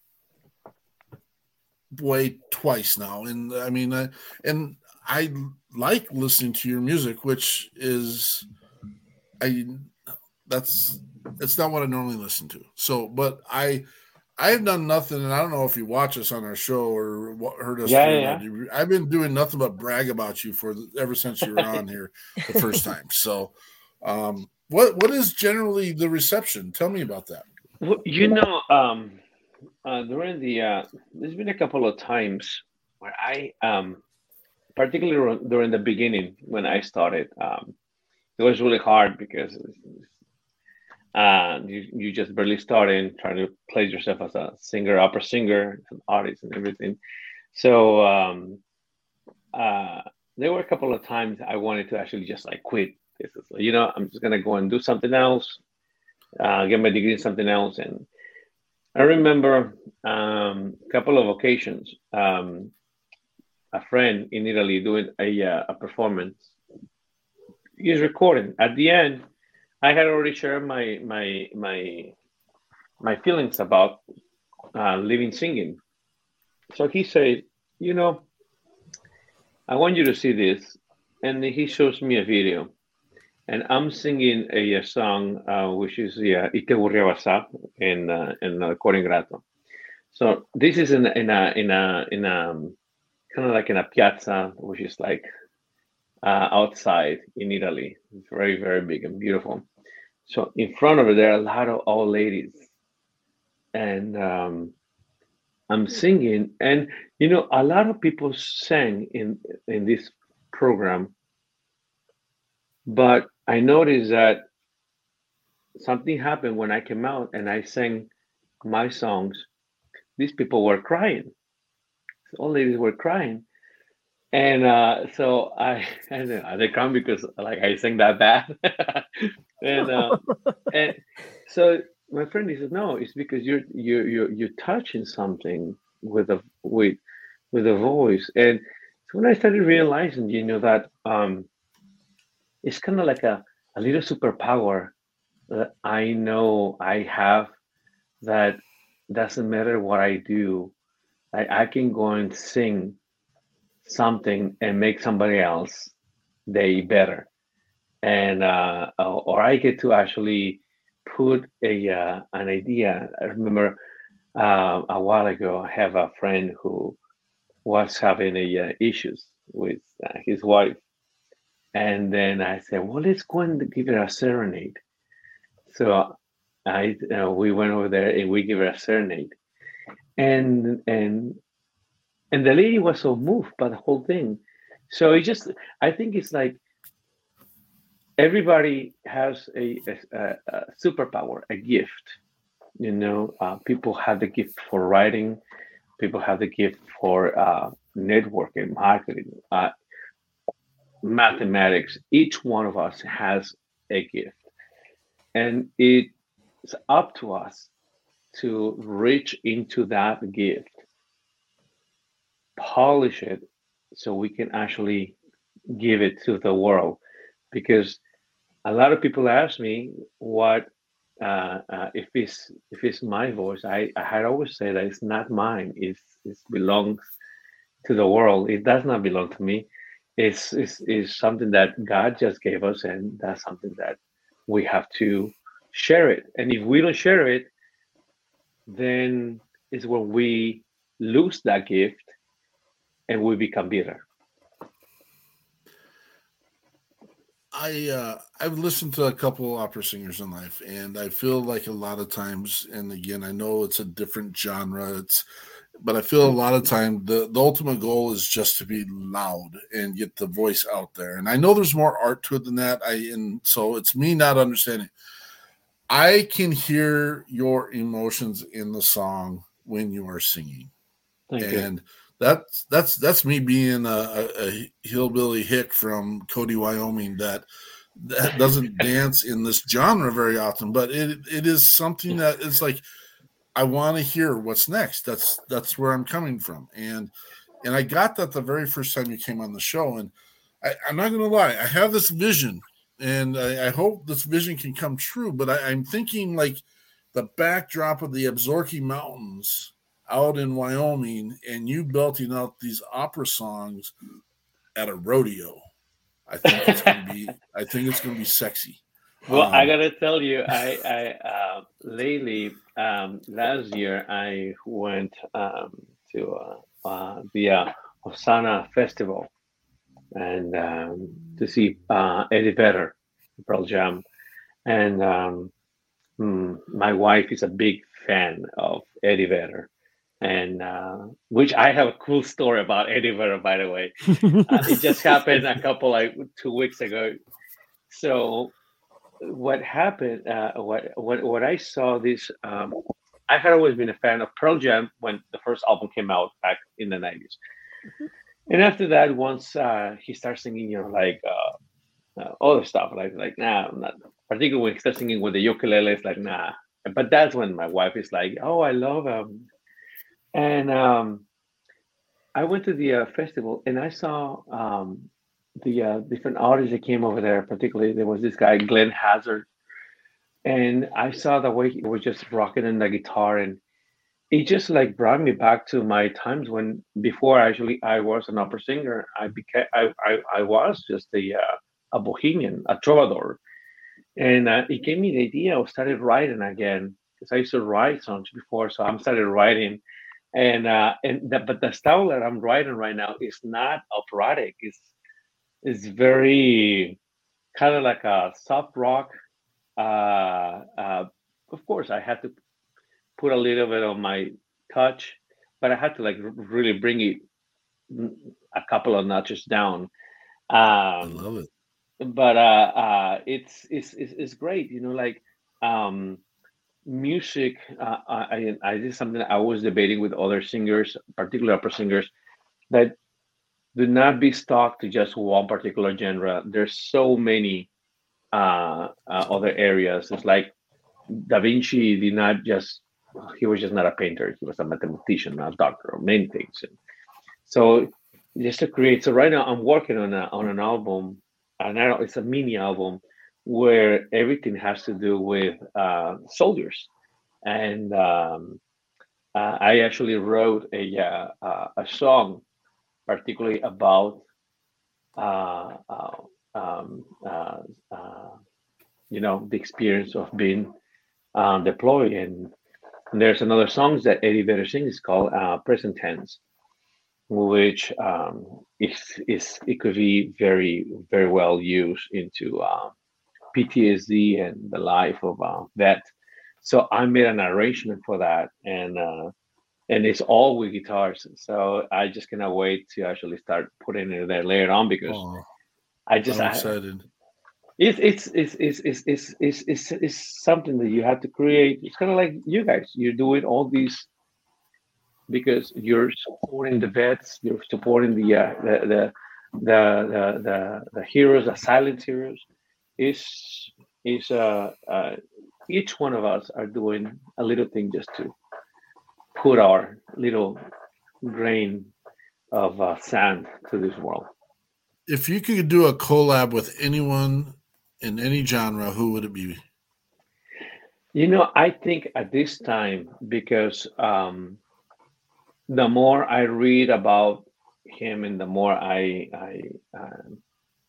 way twice now, and I mean, I, and I like listening to your music, which is I that's it's not what I normally listen to. So, but I I've done nothing, and I don't know if you watch us on our show or what, heard us. Yeah, through yeah, our- I've been doing nothing but brag about you for the, ever since you were on here the first time. So, um, what what is generally the reception? Tell me about that. Well, you know, um, uh, during the uh, there's been a couple of times where I, um, particularly during the beginning when I started, um, it was really hard because uh, you you just barely starting trying to place yourself as a singer, opera singer, an artist, and everything. So um, uh, there were a couple of times I wanted to actually just like quit. This is, you know, I'm just gonna go and do something else, uh, get my degree in something else. And I remember um, a couple of occasions, um, a friend in Italy doing a uh, a performance. He's recording. At the end, I had already shared my my my my feelings about uh, living singing. So he said, you know, I want you to see this, and he shows me a video, and I'm singing a, a song uh, which is the uh, Ite Burriabasa in uh, in uh, Cor Ingrato. So this is in in a in a in a kind of like in a piazza, which is like uh, outside in Italy. It's very very big and beautiful. So in front of it, there are a lot of old ladies, and um, I'm singing, and you know, a lot of people sang in in this program, but I noticed that something happened when I came out and I sang my songs. These people were crying. All ladies were crying, and uh, so I, I don't know, they come because like I sing that bad, and uh, and so my friend he said, no, it's because you're you're you're you're touching something with a with with a voice. And so when I started realizing, you know, that um, it's kind of like a, a little superpower that I know I have, that doesn't matter what I do, I, I can go and sing something and make somebody else day better. And uh, or I get to actually put a uh, an idea. I remember uh, a while ago, I have a friend who was having a uh, issues with uh, his wife, and then I said, "Well, let's go and give her a serenade." So I uh, we went over there and we gave her a serenade, and and and the lady was so moved by the whole thing. So it just, I think it's like everybody has a, a, a superpower, a gift. You know, uh, people have the gift for writing, people have the gift for uh, networking, marketing, uh, mathematics. Each one of us has a gift, and it's up to us to reach into that gift, polish it, so we can actually give it to the world. Because a lot of people ask me what uh, uh, if it's if it's my voice. I, I had always said that it's not mine. It's it belongs to the world. It does not belong to me. It's, it's it's something that God just gave us, and that's something that we have to share it. And if we don't share it, then is when we lose that gift and we become bitter. I uh, I've listened to a couple opera singers in life, and I feel like a lot of times, and again, I know it's a different genre, it's, but I feel a lot of time the, the ultimate goal is just to be loud and get the voice out there. And I know there's more art to it than that. I and so it's me not understanding. I can hear your emotions in the song when you are singing, Thank and you. that's that's that's me being a, a, a hillbilly hick from Cody, Wyoming, that that doesn't dance in this genre very often, but it it is something that it's like I want to hear what's next. That's that's where I'm coming from, and and I got that the very first time you came on the show, and I, I'm not going to lie, I have this vision, and I, I hope this vision can come true. But I, I'm thinking like the backdrop of the Absaroka Mountains out in Wyoming, and you belting out these opera songs at a rodeo. I think it's gonna be. I think it's gonna be sexy. Well, Um, I gotta tell you, I, I uh, lately um, last year I went um, to uh, uh, the uh, Hosanna Festival and um, to see uh, Eddie Vedder, Pearl Jam, and um, mm, my wife is a big fan of Eddie Vedder, and uh, which I have a cool story about Eddie Vedder, by the way. Uh, it just happened a couple like two weeks ago. So what happened? Uh, what what what I saw this. Um, I had always been a fan of Pearl Jam when the first album came out back in the nineties, and after that, once uh, he starts singing, you know, like uh, uh, other stuff, like like nah, I'm not. Particularly when he starts singing with the ukulele, it's like nah. But that's when my wife is like, oh, I love him, and um, I went to the uh, festival and I saw um, the uh, different artists that came over there. Particularly, there was this guy Glenn Hazard, and I saw the way he was just rocking in the guitar, and it just like brought me back to my times when before actually I was an opera singer. I became I I, I was just a uh, a bohemian, a troubadour, and uh, it gave me the idea. I started writing again because I used to write songs before, so I started writing. And uh, and the, but the style that I'm writing right now is not operatic. It's it's very kind of like a soft rock. Uh, uh, of course, I had to put a little bit of my touch, but I had to like r- really bring it a couple of notches down. I Um, love it. but uh, uh, it's, it's it's it's great, you know, like um, music. Uh, I I I did something I was debating with other singers, particularly opera singers, that do not be stuck to just one particular genre. There's so many uh, uh, other areas. It's like Da Vinci did not just he was just not a painter. He was a mathematician, a doctor, or many things. And so just to create. So right now I'm working on a on an album, and I don't- it's a mini album where everything has to do with uh, soldiers. And um, uh, I actually wrote a uh, uh, a song, particularly about uh, uh, um, uh, uh, you know the experience of being um, deployed. And, and there's another song that Eddie Vedder sings called uh, "Present Tense," which um, is is it could be very very well used into uh, P T S D and the life of uh, vet. So I made an arrangement for that, and uh, and it's all with guitars. So I just cannot wait to actually start putting it there later on because Oh, I just I'm I, excited. it's it's it's it's it's it's it's it's, it's something that you have to create. It's kind of like you guys. You're doing all these because you're supporting the vets. You're supporting the uh, the, the the the the the heroes, the silent heroes. Is is uh, uh each one of us are doing a little thing just to put our little grain of uh, sand to this world. If you could do a collab with anyone in any genre, who would it be? You know, I think at this time, because um, the more I read about him and the more I, I, um,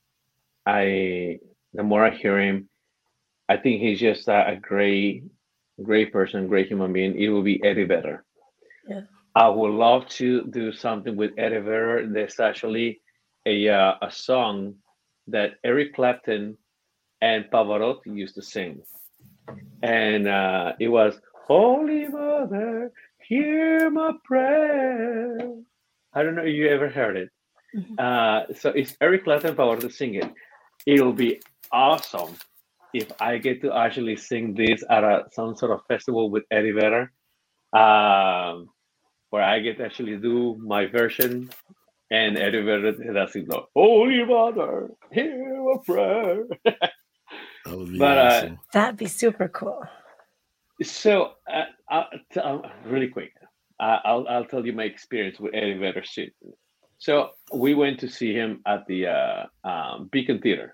I, the more I hear him, I think he's just a, a great, great person, great human being. It will be Eddie Vedder. Yeah. I would love to do something with Eddie Vedder. There's actually a uh, a song that Eric Clapton and Pavarotti used to sing, and uh, it was "Holy Mother, hear my prayer." I don't know if you ever heard it. Mhm. Uh, so it's Eric Clapton and Pavarotti sing it. It'll be awesome if I get to actually sing this at a, some sort of festival with Eddie Vedder, um, where I get to actually do my version and Eddie Vedder does it like, "Holy Mother, hear a prayer." That would be But uh, awesome. That'd be super cool. so uh, I'll t- uh, really quick, uh, I'll I'll tell you my experience with Eddie Vedder shit. So we went to see him at the uh, um, Beacon Theater.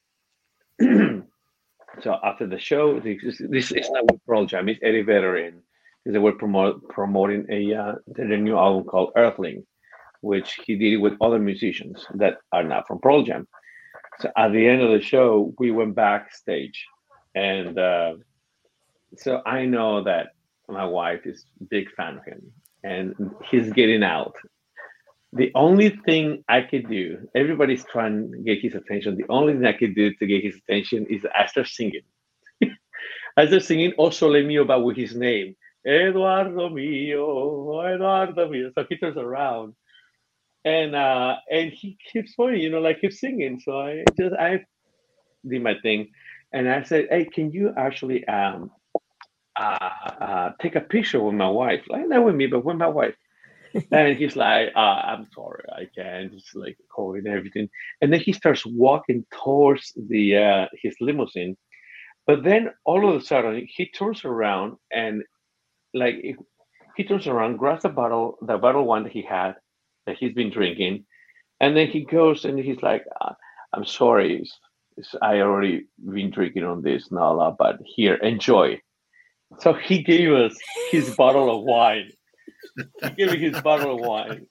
So after the show, this, this is not with Pearl Jam. It's Eddie Vedder in because they were promote, promoting a uh, their new album called Earthling, which he did with other musicians that are not from Pearl Jam. So at the end of the show, we went backstage, and uh, so I know that my wife is a big fan of him, and he's getting out. The only thing I could do, everybody's trying to get his attention. The only thing I could do to get his attention is I start singing. I start singing "O Sole Mio," but with his name, Eduardo Mio, Eduardo Mio. So he turns around, and uh, and he keeps pointing, you know, like keeps singing. So I just I did my thing, and I said, "Hey, can you actually um uh, uh take a picture with my wife? Like not with me, but with my wife." And he's like, uh, "I'm sorry, I can't." Just like calling everything, and then he starts walking towards the uh, his limousine. But then all of a sudden, he turns around and like he turns around, grabs the bottle, the bottle one that he had that he's been drinking, and then he goes and he's like, uh, "I'm sorry, it's, it's, I already been drinking on this, Nala, but here, enjoy." So he gave us his bottle of wine. He gave me his bottle of wine.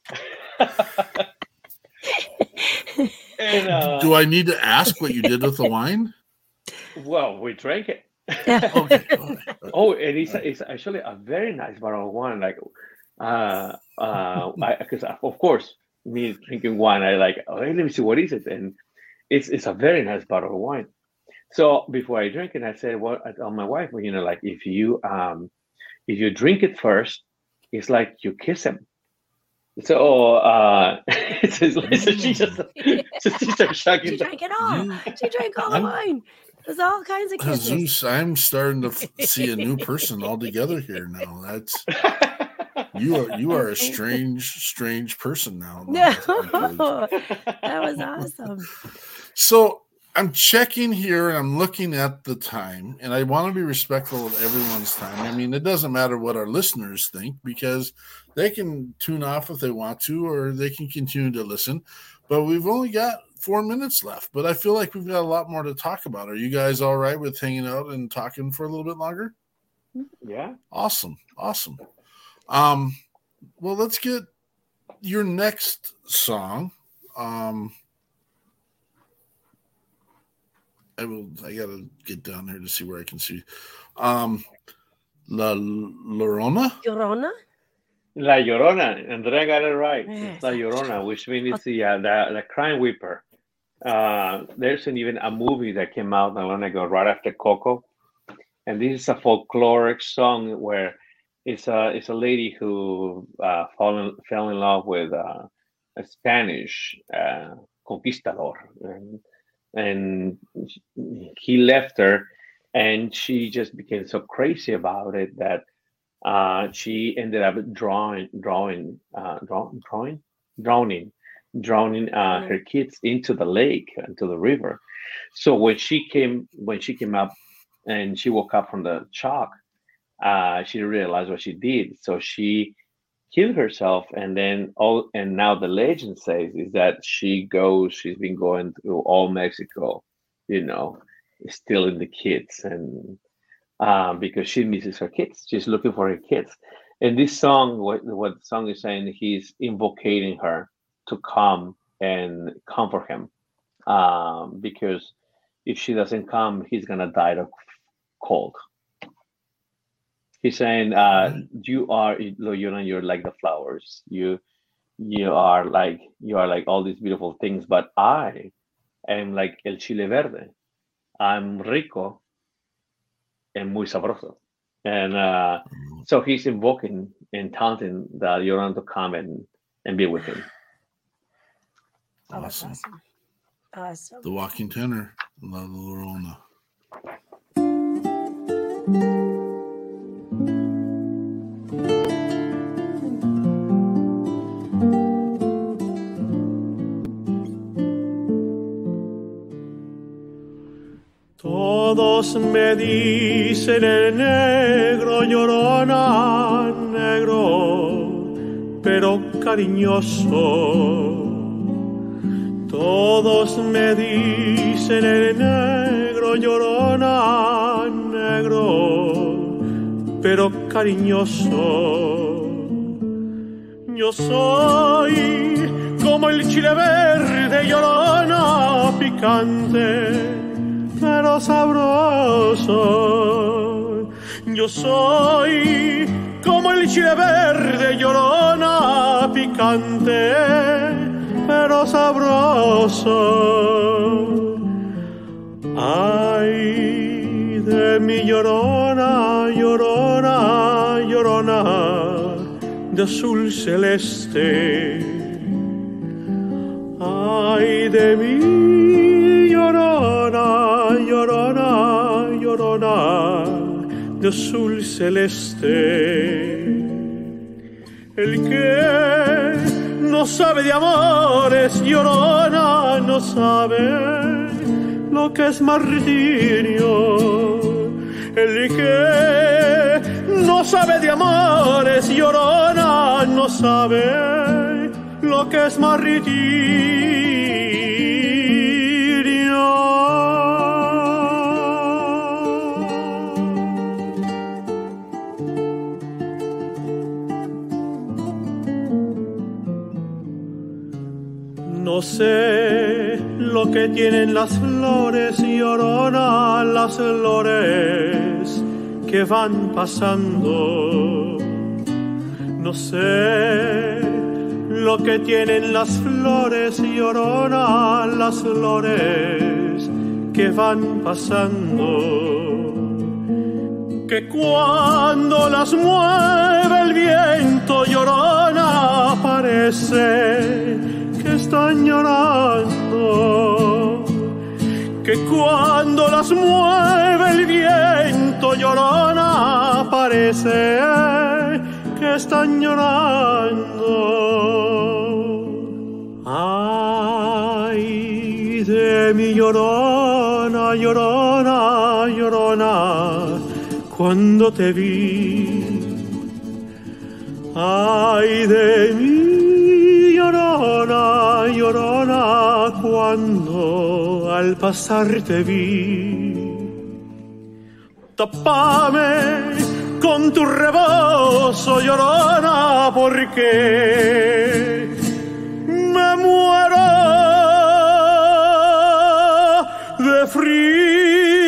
and uh, Do I need to ask what you did with the wine? well, we drank it. Okay. Oh, and it's, it's actually a very nice bottle of wine. Like, uh, uh, because of course, me drinking wine, I like, oh, hey, let me see what is it, and it's it's a very nice bottle of wine. So before I drink it, I said, well, I tell my wife, well, you know, like if you um if you drink it first, it's like you kiss him. So uh, it's, it's, so she just so she started shaking. She drank it all. You- She drank all the I'm- wine. There's all kinds of kisses. Jesus, I'm starting to f- see a new person altogether here now. That's you are you are a strange, strange person now. No, that was awesome. So I'm checking here and I'm looking at the time, and I want to be respectful of everyone's time. I mean, it doesn't matter what our listeners think because they can tune off if they want to, or they can continue to listen. But we've only got four minutes left, but I feel like we've got a lot more to talk about. Are you guys all right with hanging out and talking for a little bit longer? Yeah. Awesome. Awesome. Um, well, let's get your next song. Um, I will, I gotta get down here to see where I can see. Um, La Llorona? Llorona? La Llorona. Andrea got it right. Yes. It's La Llorona, which means it's the, uh, the, the crime weeper. Uh, there's an, even a movie that came out not long ago, right after Coco. And this is a folkloric song where it's a, it's a lady who uh, fall in, fell in love with uh, a Spanish uh, conquistador. And, and he left her, and she just became so crazy about it that uh, she ended up drawing, drawing, uh, draw, drawing, drowning, drowning uh, her kids into the lake, into the river. So when she came, when she came up, and she woke up from the shock, uh, she realized what she did. So she killed herself, and then all. And now the legend says is that she goes. She's been going through all Mexico, you know, stealing the kids, and um, because she misses her kids, she's looking for her kids. And this song, what what the song is saying, he's invocating her to come and comfort him, um, because if she doesn't come, he's gonna die of cold. he's saying, uh, you are, Loyola, you're like the flowers. You, you are like, you are like all these beautiful things, but I am like el chile verde. I'm rico and muy sabroso. And uh, so he's invoking and taunting the Llorona to come and, and be with him. Oh, that's Awesome. awesome. Awesome. The walking tenor, La Llorona. Todos me dicen el negro, Llorona, negro, pero cariñoso. Todos me dicen el negro, Llorona, negro, pero cariñoso. Yo soy como el chile verde, Llorona, picante, pero sabroso. Yo soy como el chile verde, Llorona, picante, pero sabroso. Ay de mi Llorona, Llorona, Llorona, de azul celeste. Ay de mi Llorona, Llorona, Llorona, de azul celeste. El que no sabe de amores, Llorona, no sabe lo que es martirio. El que no sabe de amores, Llorona, no sabe lo que es martirio. No sé lo que tienen las flores, Llorona, las flores que van pasando. No sé lo que tienen las flores, Llorona, las flores que van pasando. Que cuando las mueve el viento, Llorona, parece que están llorando. Que cuando las mueve el viento, Llorona, parece que están llorando. Ay de mi Llorona, Llorona, Llorona, cuando te vi. Ay de mi Llorona, Llorona, cuando al pasar te vi. Tápame con tu rebozo, Llorona, porque me muero de frío.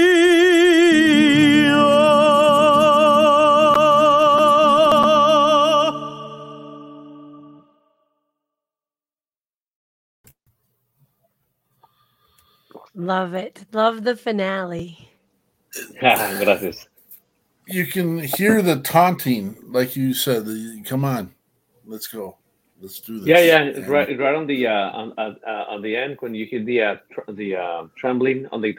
Love it. Love the finale. Gracias. You can hear the taunting, like you said. The, come on, let's go, let's do this. Yeah, yeah, and, right, right on the uh, on uh, on the end when you hear the uh, tr- the uh, trembling on the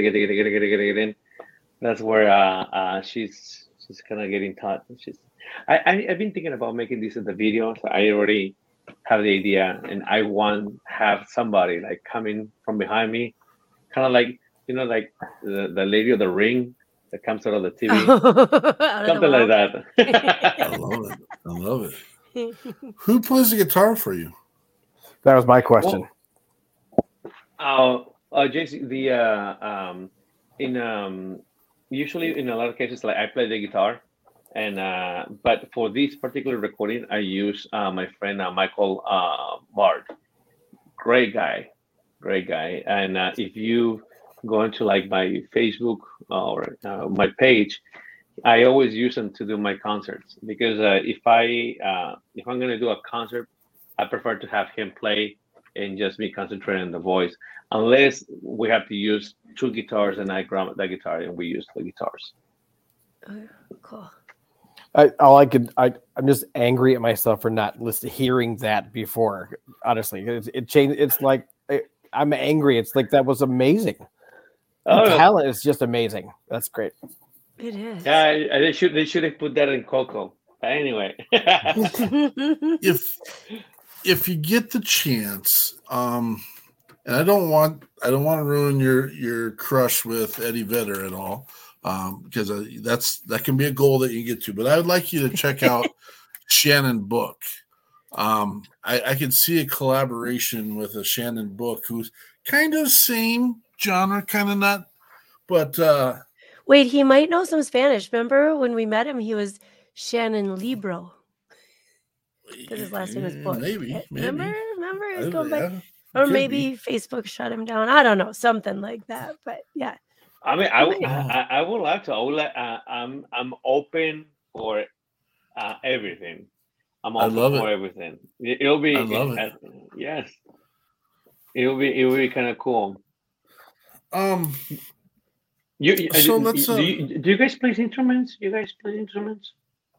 that's where uh, uh, she's she's kind of getting taught. She's I, I I've been thinking about making this in the video. So I already have the idea, and I want have somebody like coming from behind me, kind of like you know like the, the lady of the ring that comes out of the T V, something like that. I love it. I love it. Who plays the guitar for you? That was my question. Oh, uh, uh, J C, the uh, um, in um, usually in a lot of cases, like I play the guitar, and uh, but for this particular recording, I use uh, my friend uh, Michael uh, Bard. Great guy, great guy. And uh, if you go into like my Facebook or uh, my page, I always use them to do my concerts because uh, if I uh, if I'm gonna do a concert, I prefer to have him play and just me concentrating on the voice. Unless we have to use two guitars and I grab that guitar and we use the guitars. Oh, cool. I, all I could, I, I'm just angry at myself for not listening, hearing that before. Honestly, it, it changed. It's like it, I'm angry. It's like that was amazing. The Oh, talent is just amazing. That's great. It is. yeah, they should they should have put that in Coco. But anyway, if if you get the chance, um, and I don't want I don't want to ruin your your crush with Eddie Vedder at all, um, because uh, that's that can be a goal that you get to. But I would like you to check out Shannon Book. Um, I, I can see a collaboration with a Shannon Book who's kind of same genre, kind of not, but uh, Wait, he might know some Spanish. Remember when we met him, he was Shannon Libro. Because his last name is Book. maybe, maybe. Remember? Remember? He was I- going by, yeah, or could maybe be. Facebook shut him down. I don't know, something like that. But yeah, I mean, I, would- Oh. I, I would like to. I would like, uh, I'm I'm open for uh, everything. I'm I open love for it. everything. It, will be. I love it. uh, yes, it'll be. It will be kind of cool. Um, You, you- So do, let's, do, uh, you, do you guys play instruments? You guys play instruments?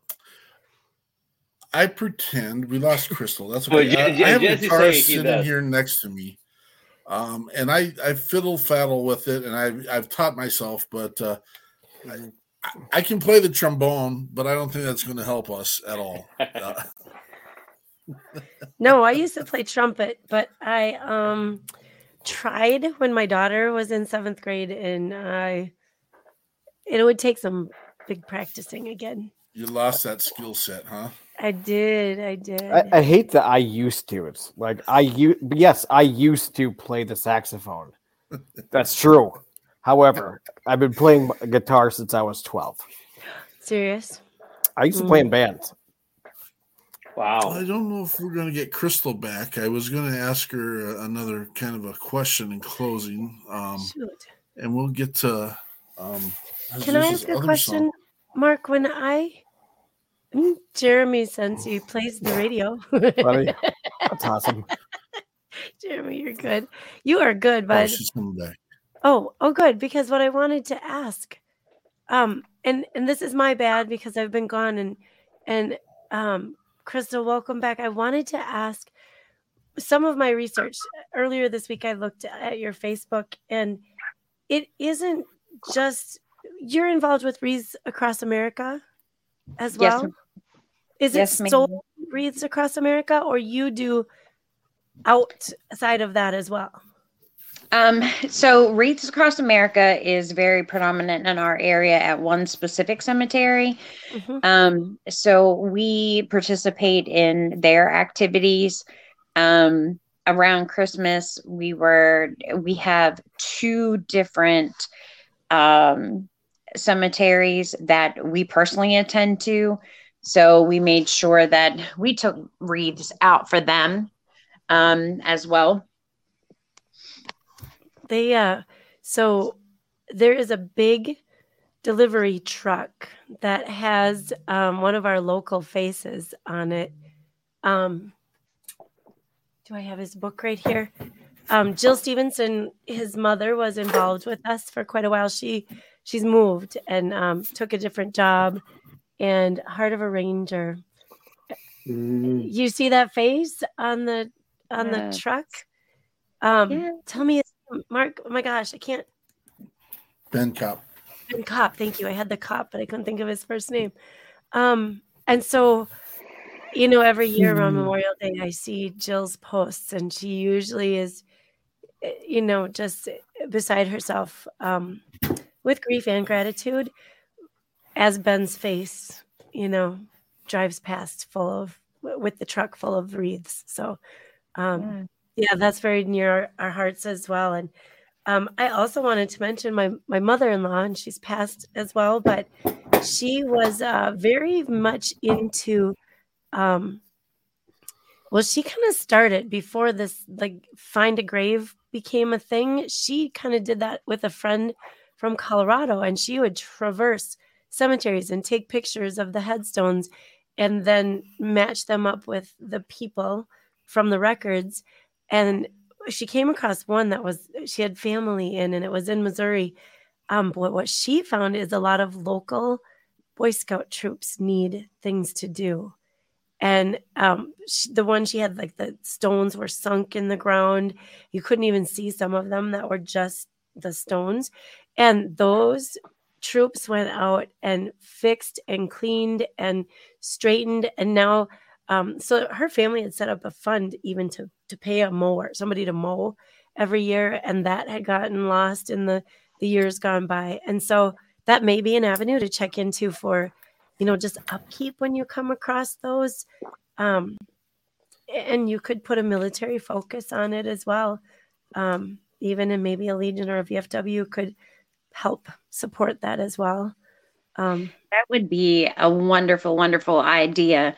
I pretend we lost Crystal. That's Well, okay. I, Je- Je- I have a Jesse guitar say he sitting does. here next to me, um, and I I fiddle faddle with it, and I I've taught myself, but uh, I, I can play the trombone, but I don't think that's going to help us at all. Uh, no, I used to play trumpet, but I um tried when my daughter was in seventh grade, and I it would take some big practicing again. you lost that skill set, huh? I did, I did. I, I hate that I used to. It's like I u- yes, I used to play the saxophone. That's true. However, I've been playing guitar since I was twelve. Serious? I used to play in bands. Wow. I don't know if we're going to get Crystal back. I was going to ask her uh, another kind of a question in closing, um, Shoot. and we'll get to. Um, Can I Jesus' ask a other question, song. Mark? When I Jeremy, since he plays the radio, Buddy, that's awesome. Jeremy, you're good. You are good, Oh, but she's coming back. oh, oh, good. Because what I wanted to ask, um, and and this is my bad because I've been gone, and and um, Crystal, welcome back. I wanted to ask some of my research earlier this week. I looked at your Facebook, and it isn't just you're involved with Wreaths Across America as Yes, well. ma'am. Is Yes, it ma'am. sole Wreaths Across America, or you do outside of that as well? Um, so Wreaths Across America is very predominant in our area at one specific cemetery. Mhm. Um, so we participate in their activities. Um, around Christmas, we were we have two different um, cemeteries that we personally attend to. So we made sure that we took wreaths out for them um, as well. They uh so there is a big delivery truck that has um one of our local faces on it. Um do I have his book right here? Um Jill Stevenson, his mother, was involved with us for quite a while. She she's moved and um took a different job, and Heart of a Ranger. Mm. You see that face on the on the Yes. truck? Um Yeah. tell me, Mark. Oh my gosh, I can't. Ben Cop. Ben Cop, thank you. I had the cop, but I couldn't think of his first name. Um, and so, you know, every year around Memorial Day, I see Jill's posts, and she usually is, eh, you know, just beside herself um, with grief and gratitude as Ben's face, you know, drives past full of, with the truck full of wreaths. So, um, yeah, that's very near our, our hearts as well. And um, I also wanted to mention my, my mother-in-law, and she's passed as well, but she was uh, very much into, um, well, she kind of started before this, like Find a Grave became a thing. She kind of did that with a friend from Colorado, and she would traverse cemeteries and take pictures of the headstones and then match them up with the people from the records. And she came across one that was, she had family in, and it was in Missouri. Um, but what she found is a lot of local Boy Scout troops need things to do. And um, she, the one she had, like the stones were sunk in the ground. You couldn't even see some of them that were just the stones. And those troops went out and fixed and cleaned and straightened. And now, um, so her family had set up a fund even to, to pay a mower, somebody to mow every year. And that had gotten lost in the, the years gone by. And so that may be an avenue to check into for, you know, just upkeep when you come across those. Um, and you could put a military focus on it as well. Um, even in maybe a Legion or a V F W could help support that as well. Um, that would be a wonderful, wonderful idea.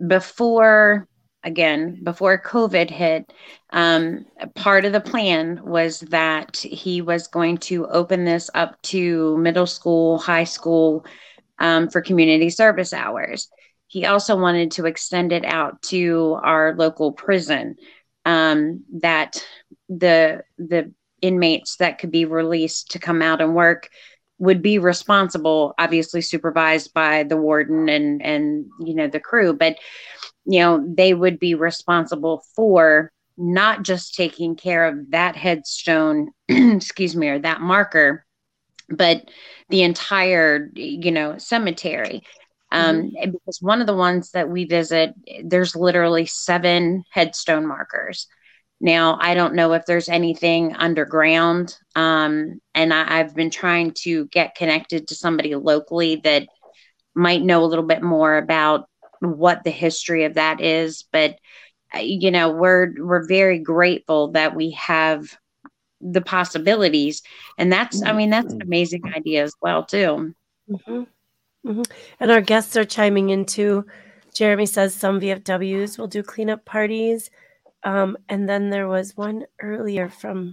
Before, again, before COVID hit, um, part of the plan was that he was going to open this up to middle school, high school, um, for community service hours. He also wanted to extend it out to our local prison, um, that the the inmates that could be released to come out and work would be responsible, obviously supervised by the warden and, and, you know, the crew, but, you know, they would be responsible for not just taking care of that headstone, excuse me, or that marker, but the entire, you know, cemetery. Um, mm-hmm. Because one of the ones that we visit, there's literally seven headstone markers. Now, I don't know if there's anything underground, um, and I, I've been trying to get connected to somebody locally that might know a little bit more about what the history of that is. But, you know, we're we're very grateful that we have the possibilities. And that's, I mean, that's an amazing idea as well, too. Mm-hmm. Mm-hmm. And our guests are chiming in, too. Jeremy says some V F Ws will do cleanup parties. Um, and then there was one earlier from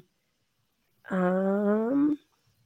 um,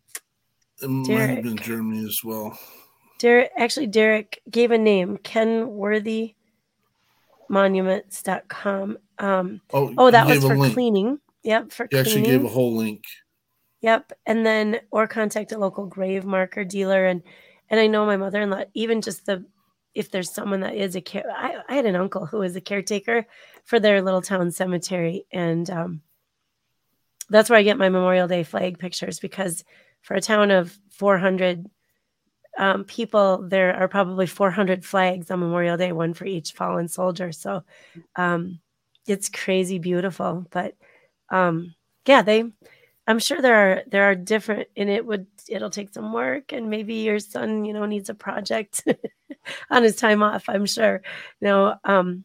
it Derek. might have been Jeremy as well. Derek, actually, Derek gave a name, Kenworthy Monuments dot com. Um, oh, oh, that was for cleaning. Yep, for he cleaning. He actually gave a whole link. Yep, and then or contact a local grave marker dealer. And and I know my mother-in-law, even just the if there's someone that is a care, I, I had an uncle who was a caretaker for their little town cemetery. And um, that's where I get my Memorial Day flag pictures, because for a town of four hundred um, people, there are probably four hundred flags on Memorial Day, one for each fallen soldier. So um, it's crazy beautiful. But um, yeah, they, I'm sure there are, there are different, and it would, it'll take some work, and maybe your son, you know, needs a project on his time off, I'm sure. You know, um,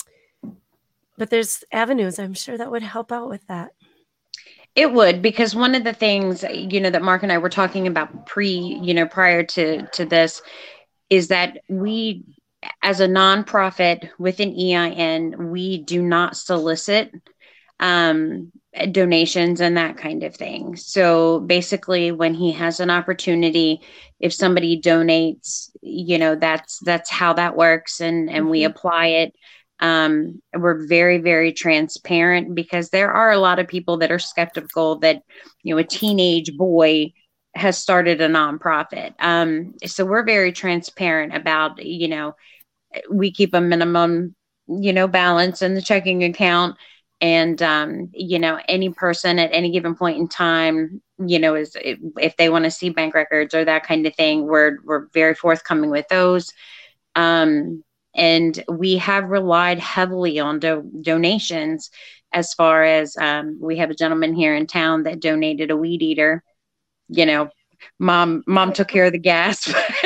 but there's avenues, I'm sure, that would help out with that. It would, because one of the things, you know, that Mark and I were talking about pre, you know, prior to, to this is that we, as a nonprofit with an E I N, we do not solicit um, donations and that kind of thing. So basically, when he has an opportunity, if somebody donates, you know, that's, that's how that works. And, and mm-hmm. we apply it. Um, we're very, very transparent, because there are a lot of people that are skeptical that, you know, a teenage boy has started a nonprofit. Um, so we're very transparent about, you know, we keep a minimum, you know, balance in the checking account. And, um, you know, any person at any given point in time, you know, is if they want to see bank records or that kind of thing, we're, we're very forthcoming with those. Um, and we have relied heavily on do- donations as far as, um, we have a gentleman here in town that donated a weed eater. You know, mom, mom took care of the gas,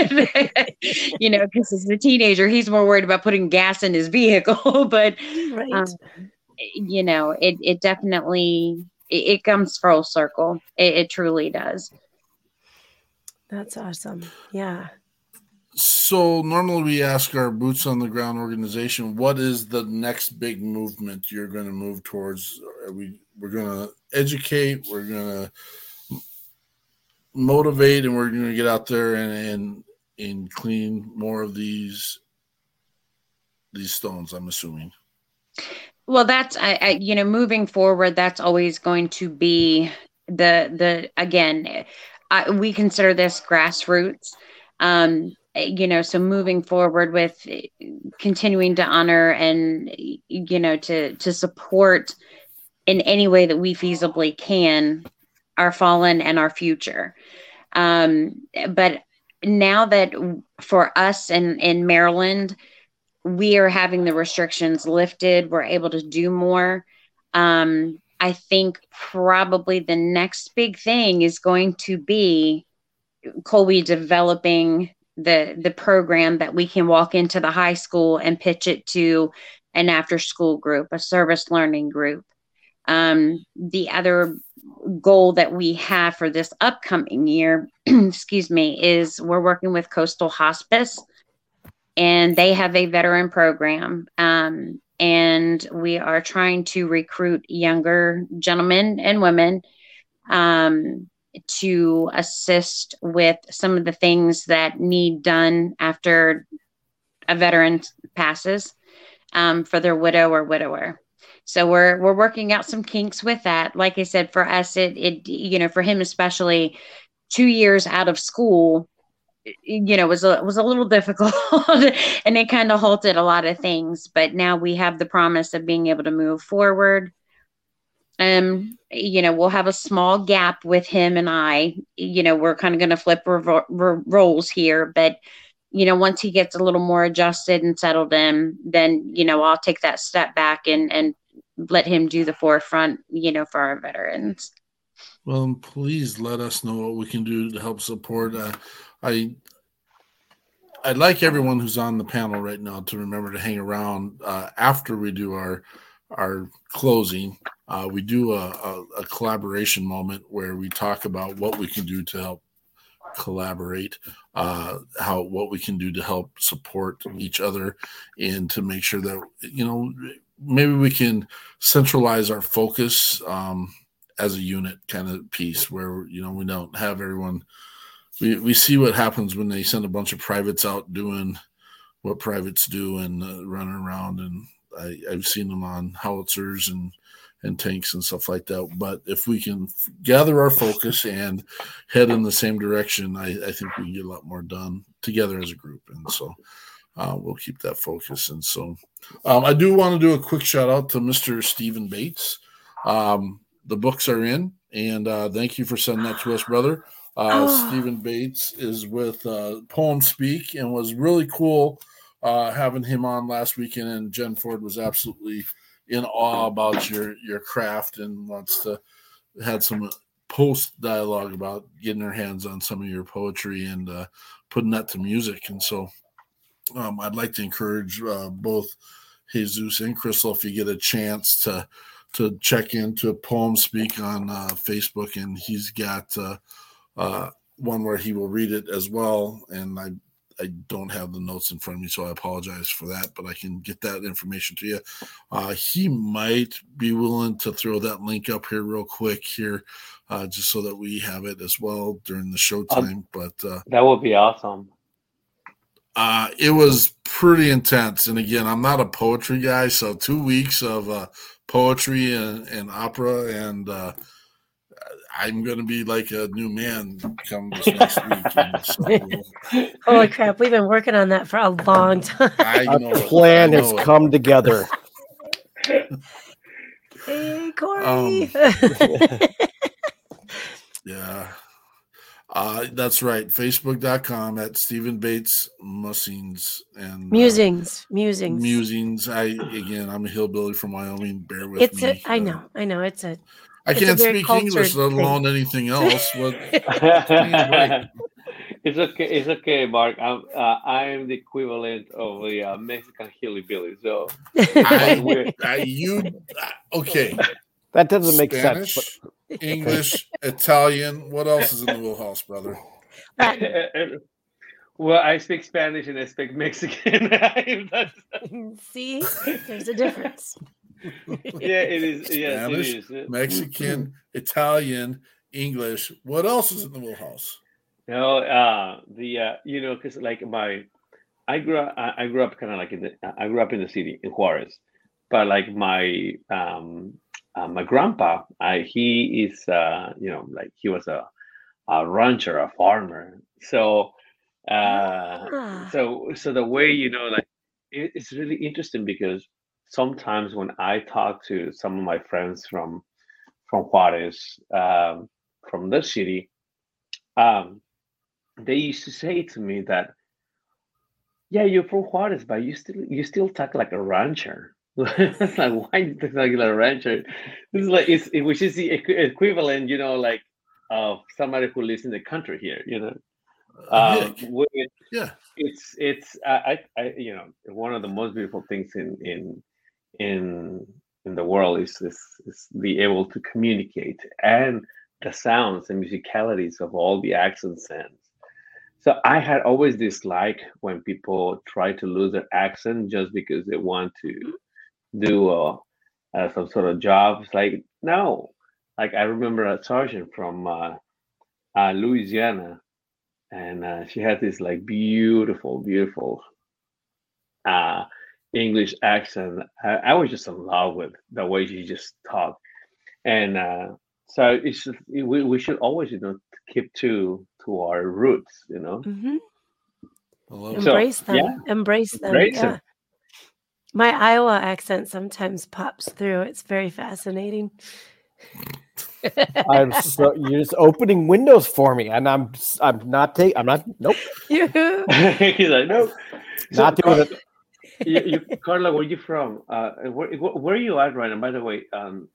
you know, because as a teenager, he's more worried about putting gas in his vehicle, but, right. um, you know, it, it definitely, it, it comes full circle. It, it truly does. That's awesome. Yeah. So normally we ask our boots on the ground organization, what is the next big movement you're going to move towards? Are we, we're going to educate, we're going to motivate, and we're going to get out there and, and and clean more of these these stones, I'm assuming. Well, that's I, I you know, moving forward, that's always going to be the the again, I, we consider this grassroots. Um, you know, so moving forward with continuing to honor and you know to to support in any way that we feasibly can our fallen and our future. Um, but now that for us in in Maryland, we are having the restrictions lifted, we're able to do more. Um, I think probably the next big thing is going to be Colby developing the the program that we can walk into the high school and pitch it to an after school group, a service learning group. Um, the other goal that we have for this upcoming year, excuse me, is we're working with Coastal Hospice, and they have a veteran program. Um, and we are trying to recruit younger gentlemen and women um, to assist with some of the things that need done after a veteran passes um, for their widow or widower. So we're we're working out some kinks with that. Like I said, for us, it it you know, for him especially, two years out of school, you know, was a was a little difficult, and it kind of halted a lot of things. But now we have the promise of being able to move forward. Um, you know, we'll have a small gap with him and I. You know, we're kind of going to flip revo- re- roles here, but you know, once he gets a little more adjusted and settled in, then you know, I'll take that step back and and let him do the forefront. You know, for our veterans. Well, please let us know what we can do to help support. Uh, I I'd like everyone who's on the panel right now to remember to hang around uh, after we do our our closing. Uh, we do a, a, a collaboration moment where we talk about what we can do to help collaborate, uh, how what we can do to help support each other, and to make sure that you know maybe we can centralize our focus um, as a unit kind of piece where you know we don't have everyone. We we see what happens when they send a bunch of privates out doing what privates do and uh, running around. And I, I've seen them on howitzers and, and tanks and stuff like that. But if we can gather our focus and head in the same direction, I, I think we can get a lot more done together as a group. And so uh, we'll keep that focus. And so um, I do want to do a quick shout out to Mister Stephen Bates. Um, the books are in, and uh, thank you for sending that to us, brother. Uh, oh. Stephen Bates is with uh, Poem Speak, and was really cool uh, having him on last weekend. And Jen Ford was absolutely in awe about your your craft and wants to had some post dialogue about getting her hands on some of your poetry and uh, putting that to music. And so um, I'd like to encourage uh, both Jesus and Crystal, if you get a chance, to to check into Poem Speak on uh, Facebook, and he's got. Uh, Uh, one where he will read it as well, and I I don't have the notes in front of me, so I apologize for that, but I can get that information to you. Uh, he might be willing to throw that link up here real quick here, uh, just so that we have it as well during the showtime. Um, but uh, that would be awesome. Uh, it was pretty intense, and again, I'm not a poetry guy, so two weeks of uh, poetry and, and opera and uh, I'm going to be like a new man come this next week. And so, holy crap. We've been working on that for a long time. I know Our plan has it. come together. Hey, Corey. Um, yeah. Uh, that's right. Facebook dot com at Stephen Bates Musings and Musings. Uh, musings. Musings. I, again, I'm a hillbilly from Wyoming. Bear with it's me. A, I know. I know. It's a, I can't speak English, let alone thing. anything else. What, it's okay. It's okay, Mark. I'm uh, I'm the equivalent of the uh, Mexican hillbilly. So I, I, you okay? That doesn't make Spanish, sense. But... English, Italian. What else is in the wheelhouse, brother? Well, I speak Spanish and I speak Mexican. See, there's a difference. Yeah, it is. Yes, Spanish, it is. Mexican, Italian, English. What else is in the wheelhouse? No, uh, the uh, you know, because like my, I grew up, I, I grew up kind of like in the, I grew up in the city in Juarez, but like my um, uh, my grandpa, I he is uh, you know, like he was a, a rancher, a farmer. So, uh, Ah. so so the way you know, like it, it's really interesting because sometimes when I talk to some of my friends from from Juarez, um, from the city, um, they used to say to me that, yeah, you're from Juarez, but you still you still talk like a rancher. It's like, why you talk like a rancher? This is like it's it, which is the equi- equivalent, you know, like of somebody who lives in the country here, you know. A Um, hick. with, Yeah. it's it's I, I I you know one of the most beautiful things in in in in the world is is, is be able to communicate and the sounds and musicalities of all the accents and so I had always disliked when people try to lose their accent just because they want to do uh, uh, some sort of job. It's like no, like I remember a sergeant from uh, uh, Louisiana, and uh, she had this like beautiful, beautiful uh, English accent. I, I was just in love with the way she just talked, and uh, so it's just, we we should always you know keep to to our roots, you know. Mhm. I love it. So Embrace them. yeah, Embrace them. embrace Yeah. them. My Iowa accent sometimes pops through. It's very fascinating. I'm so you're just opening windows for me, and I'm I'm not taking. I'm not. Nope. You- He's like, no. So, Not doing Car- it. you, you, Carla, where you from? Uh, where, where are you at right now? By the way, um,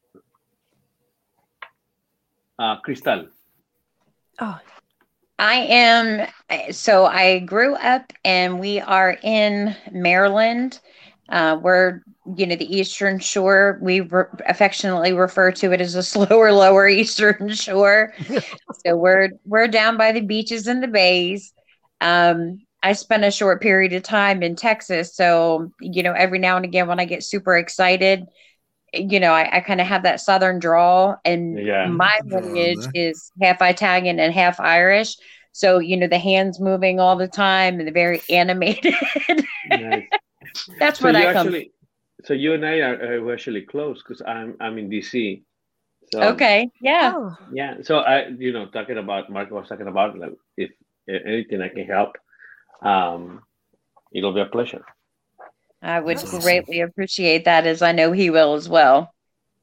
uh, Cristal. oh, I am. So I grew up and we are in Maryland. Uh, we're, you know, the Eastern Shore. We re- affectionately refer to it as a slower, lower Eastern Shore. So we're we're down by the beaches and the bays. Um, I spent a short period of time in Texas, so you know, every now and again when I get super excited, you know, I, I kind of have that Southern drawl, and Yeah. my Draw lineage there. is half Italian and half Irish. So, you know, the hands moving all the time and the very animated. Nice. That's So where you that comes. actually, so you and I are, are actually close because I'm I'm in D C. So Okay. Yeah. oh, yeah. So I, you know, talking about Marco was talking about like if anything I can help, um, it'll be a pleasure. I would That's awesome. greatly appreciate that, as I know he will as well.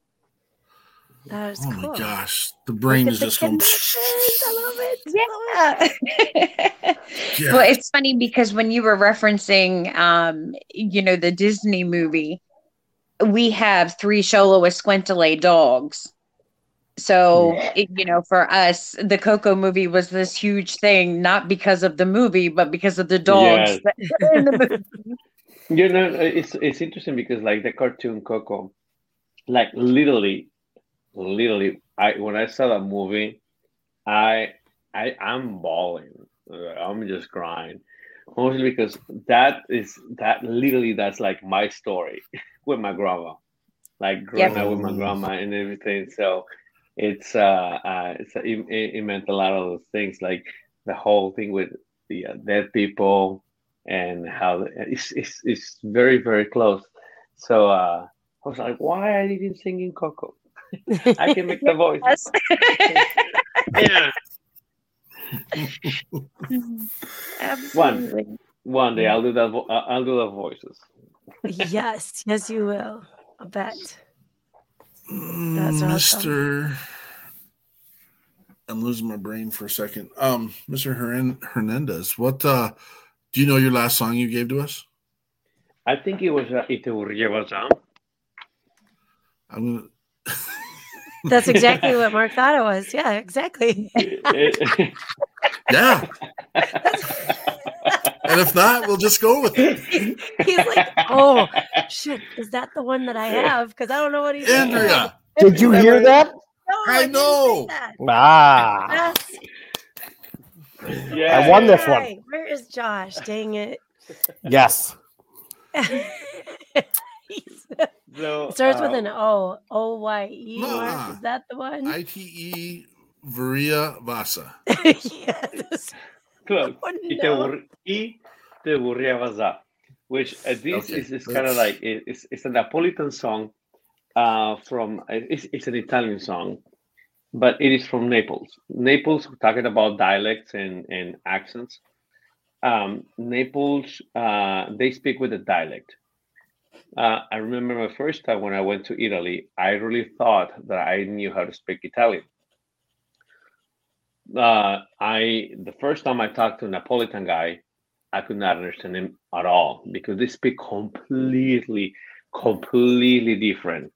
that is Oh cool. my gosh. The Look brain at is the just going. connections. I love it. I love it. Yeah. Yeah. Well, it's funny because when you were referencing, um, you know, the Disney movie, we have three Xolo Escuintla dogs. So, it, you know, for us, the Coco movie was this huge thing, not because of the movie, but because of the dogs Yes. that were in the movie. You know, it's it's interesting because like the cartoon Coco, like literally, literally, I when I saw that movie, I I I'm bawling. Uh, I'm just crying, mostly because that is that literally that's like my story with my grandma, like growing Yep. up with my grandma and everything. So it's uh, uh it's it, it it meant a lot of those things, like the whole thing with the uh, dead people and how it's it's it's very very close. So uh, I was like, why are you even singing Coco? I can make the voice. Yes. Yeah. Absolutely. One day I'll do that. Vo- uh, I'll do the voices. Yes, yes, you will. I bet. Mm, That's awesome. Mister I'm losing my brain for a second. Um, Mister Hern- Hernandez, what uh do you know your last song you gave to us? I think it was uh, "Y te llevas a." I'm gonna That's exactly what Mark thought it was. Yeah, exactly. Yeah. And if not, we'll just go with it. He's, he's like, oh shit, is that the one that I have? Because I don't know what he's saying. Andrea, Did you hear that? No, I I, didn't say know. that. Ah, Yes. Yeah. I won this one. Right. Where is Josh? Dang it. Yes. He's- So, it starts with uh, an O. O Y E. Mark. Nuh-uh. Is that the one? I T E Vuria Vasa. Yes. Close. Oh, Y te no. aburri- y te aburría Vasa, which uh, this Okay, is, is kind of that's- like it- it's, it's a Napolitan song uh, from it's, it's an Italian song, but it is from Naples. Naples, we're talking about dialects and, and accents. Um, Naples, uh, they speak with a dialect. Uh, I remember my first time when I went to Italy, I really thought that I knew how to speak Italian. Uh, I the first time I talked to a Napolitan guy, I could not understand him at all because they speak completely, completely different.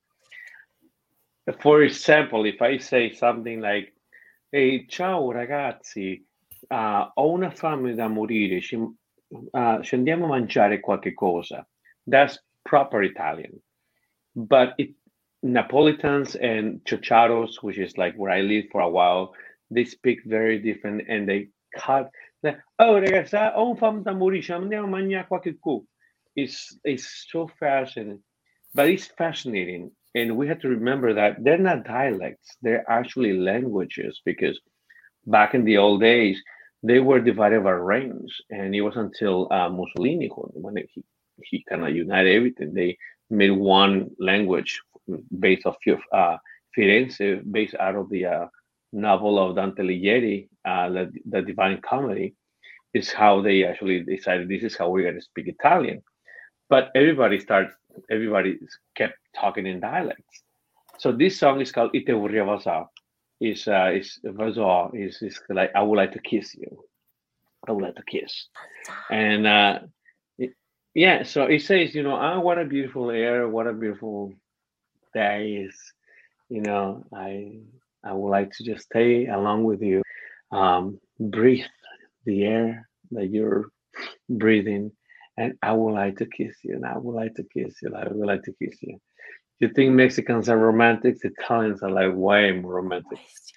For example, if I say something like, "Hey, ciao ragazzi, uh, ho una fame da morire, ci, uh, ci andiamo a mangiare qualche cosa." That's proper Italian. But it, Napolitans and Chocharos, which is like where I lived for a while, they speak very different and they cut. Like, oh, ragazzi, ho un fame da morire, ci andiamo a mangiare qualche cosa. It's, it's so fascinating, but it's fascinating. And we have to remember that they're not dialects, they're actually languages because back in the old days, they were divided by reigns. And it was until uh, Mussolini, when he, he kind of united everything, they made one language based off of uh, Firenze, based out of the uh, novel of Dante Alighieri, uh, the, the Divine Comedy, is how they actually decided this is how we're going to speak Italian. But everybody started, everybody kept talking in dialects. So this song is called Ite vorrei Vasa. Is uh, is Vasa is is like I would like to kiss you. I would like to kiss. And uh, it, yeah, so it says, you know, ah, what a beautiful air, what a beautiful day is. You know, I I would like to just stay along with you, um, breathe the air that you're breathing. And I would like to kiss you, and I would like to kiss you, I would like to kiss you. You think Mexicans are romantic? Italians are like way more romantic.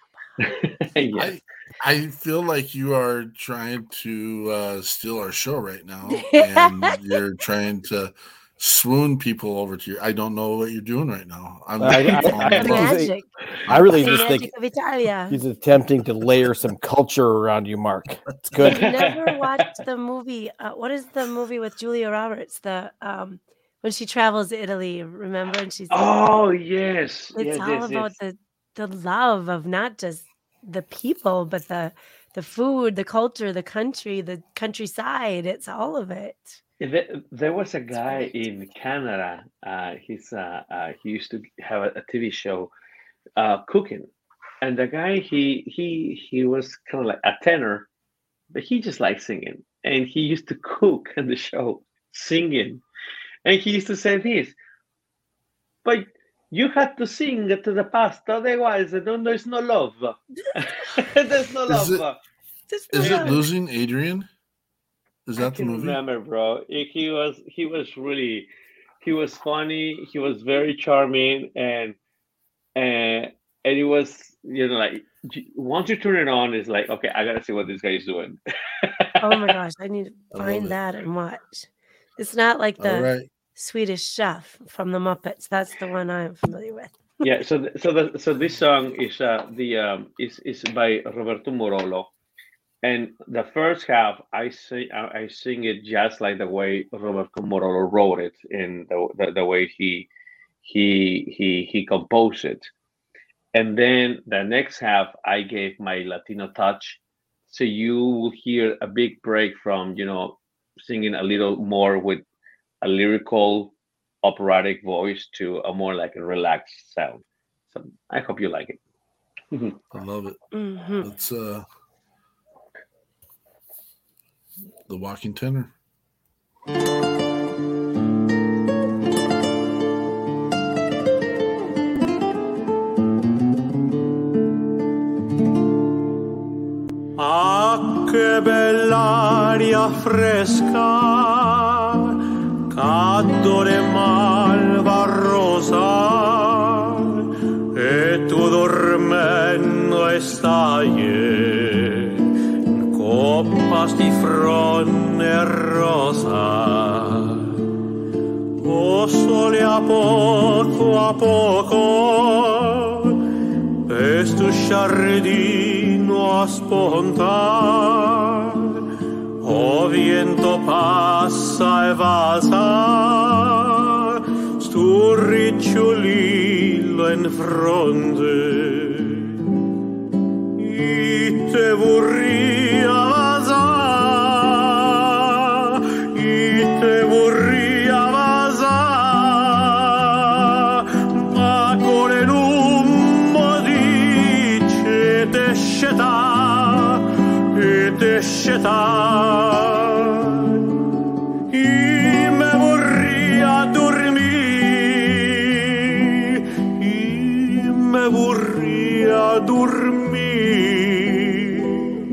Yes. I, I feel like you are trying to uh, steal our show right now, and you're trying to swoon people over to you. I don't know what you're doing right now. I'm I- I- falling I- in love. Magic. I really The just think magic of Italia. he's attempting to layer some culture around you, Mark. It's good. You never watched the movie. Uh, what is the movie with Julia Roberts? The um, when she travels to Italy, remember? And she's Oh yes, it's yes, all yes, about yes. the the love of not just the people, but the the food, the culture, the country, the countryside. It's all of it. There, there was a guy right. in Canada. Uh, he's uh, uh, he used to have a, a T V show, uh, cooking, and the guy he he he was kind of like a tenor, but he just liked singing, and he used to cook in the show singing, and he used to say this, but you had to sing to the pasta, otherwise no, there's no love. There's no Is love. it- Just Is love. it Losing Adrian? Is I that the can movie? remember, bro. He he was he was really he was funny. He was very charming, and and and it was, you know, like j- once you turn it on, it's like, okay, I gotta see what this guy is doing. Oh my gosh, I need to I love find it. that and watch. It's not like the All right. Swedish Chef from the Muppets. That's the one I'm familiar with. Yeah. So th- so the so this song is uh the um is is by Roberto Morolo, and the first half I sing I, I sing it just like the way Roberto Morolo wrote it, in the the, the way he he he he composed it. And then the next half, I gave my Latino touch. So you will hear a big break from, you know, singing a little more with a lyrical, operatic voice to a more like a relaxed sound. So I hope you like it. I love it. Mhm. It's uh, the Walking Tenor. Ah, che bell'aria fresca, cadore malva rosa, e tu dormendo stai in coppas di fronde rosa. O sole a poco a poco, e questo giardino a spuntar, o viento passa e vasa, sto ricciolino in fronte, e te vorria vasa, e te vorria vasa, ma con il nummo dice te sceta, e te sceta. Dormì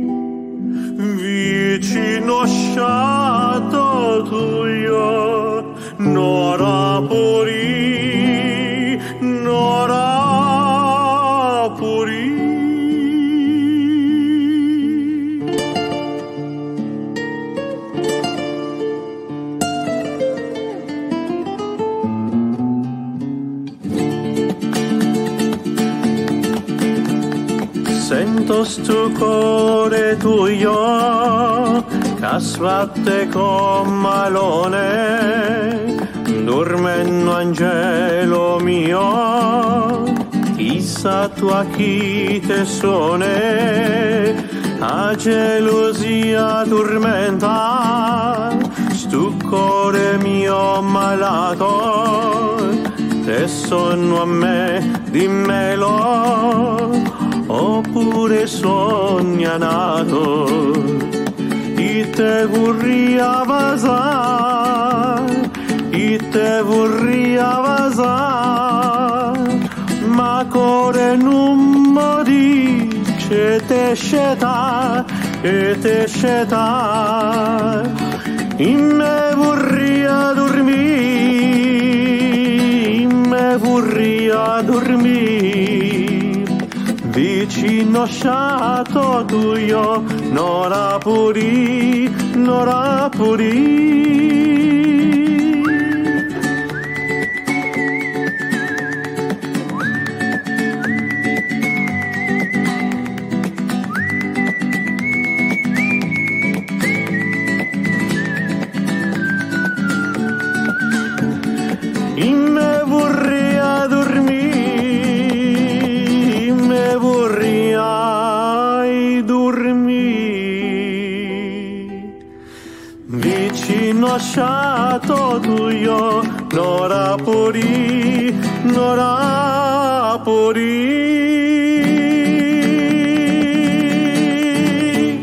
vicino sciato tuo, nora puri, nora puri. Sento sto cuore tuo, che sbatte con malone, dormendo angelo mio, chissà tu a chi te sone, a gelosia tormenta, sto cuore mio malato, te sono a me, dimmelo, oppure sogna nato, e te vorria vasar, e te vorria vasar, ma core non mi dice te sceta, e te sceta, e me vorria dormire, me vorria dormire, vicino sciato tuo, nora puri, nora puri. E me vorria dormire, lasciato tuo, nora puri, nora puri.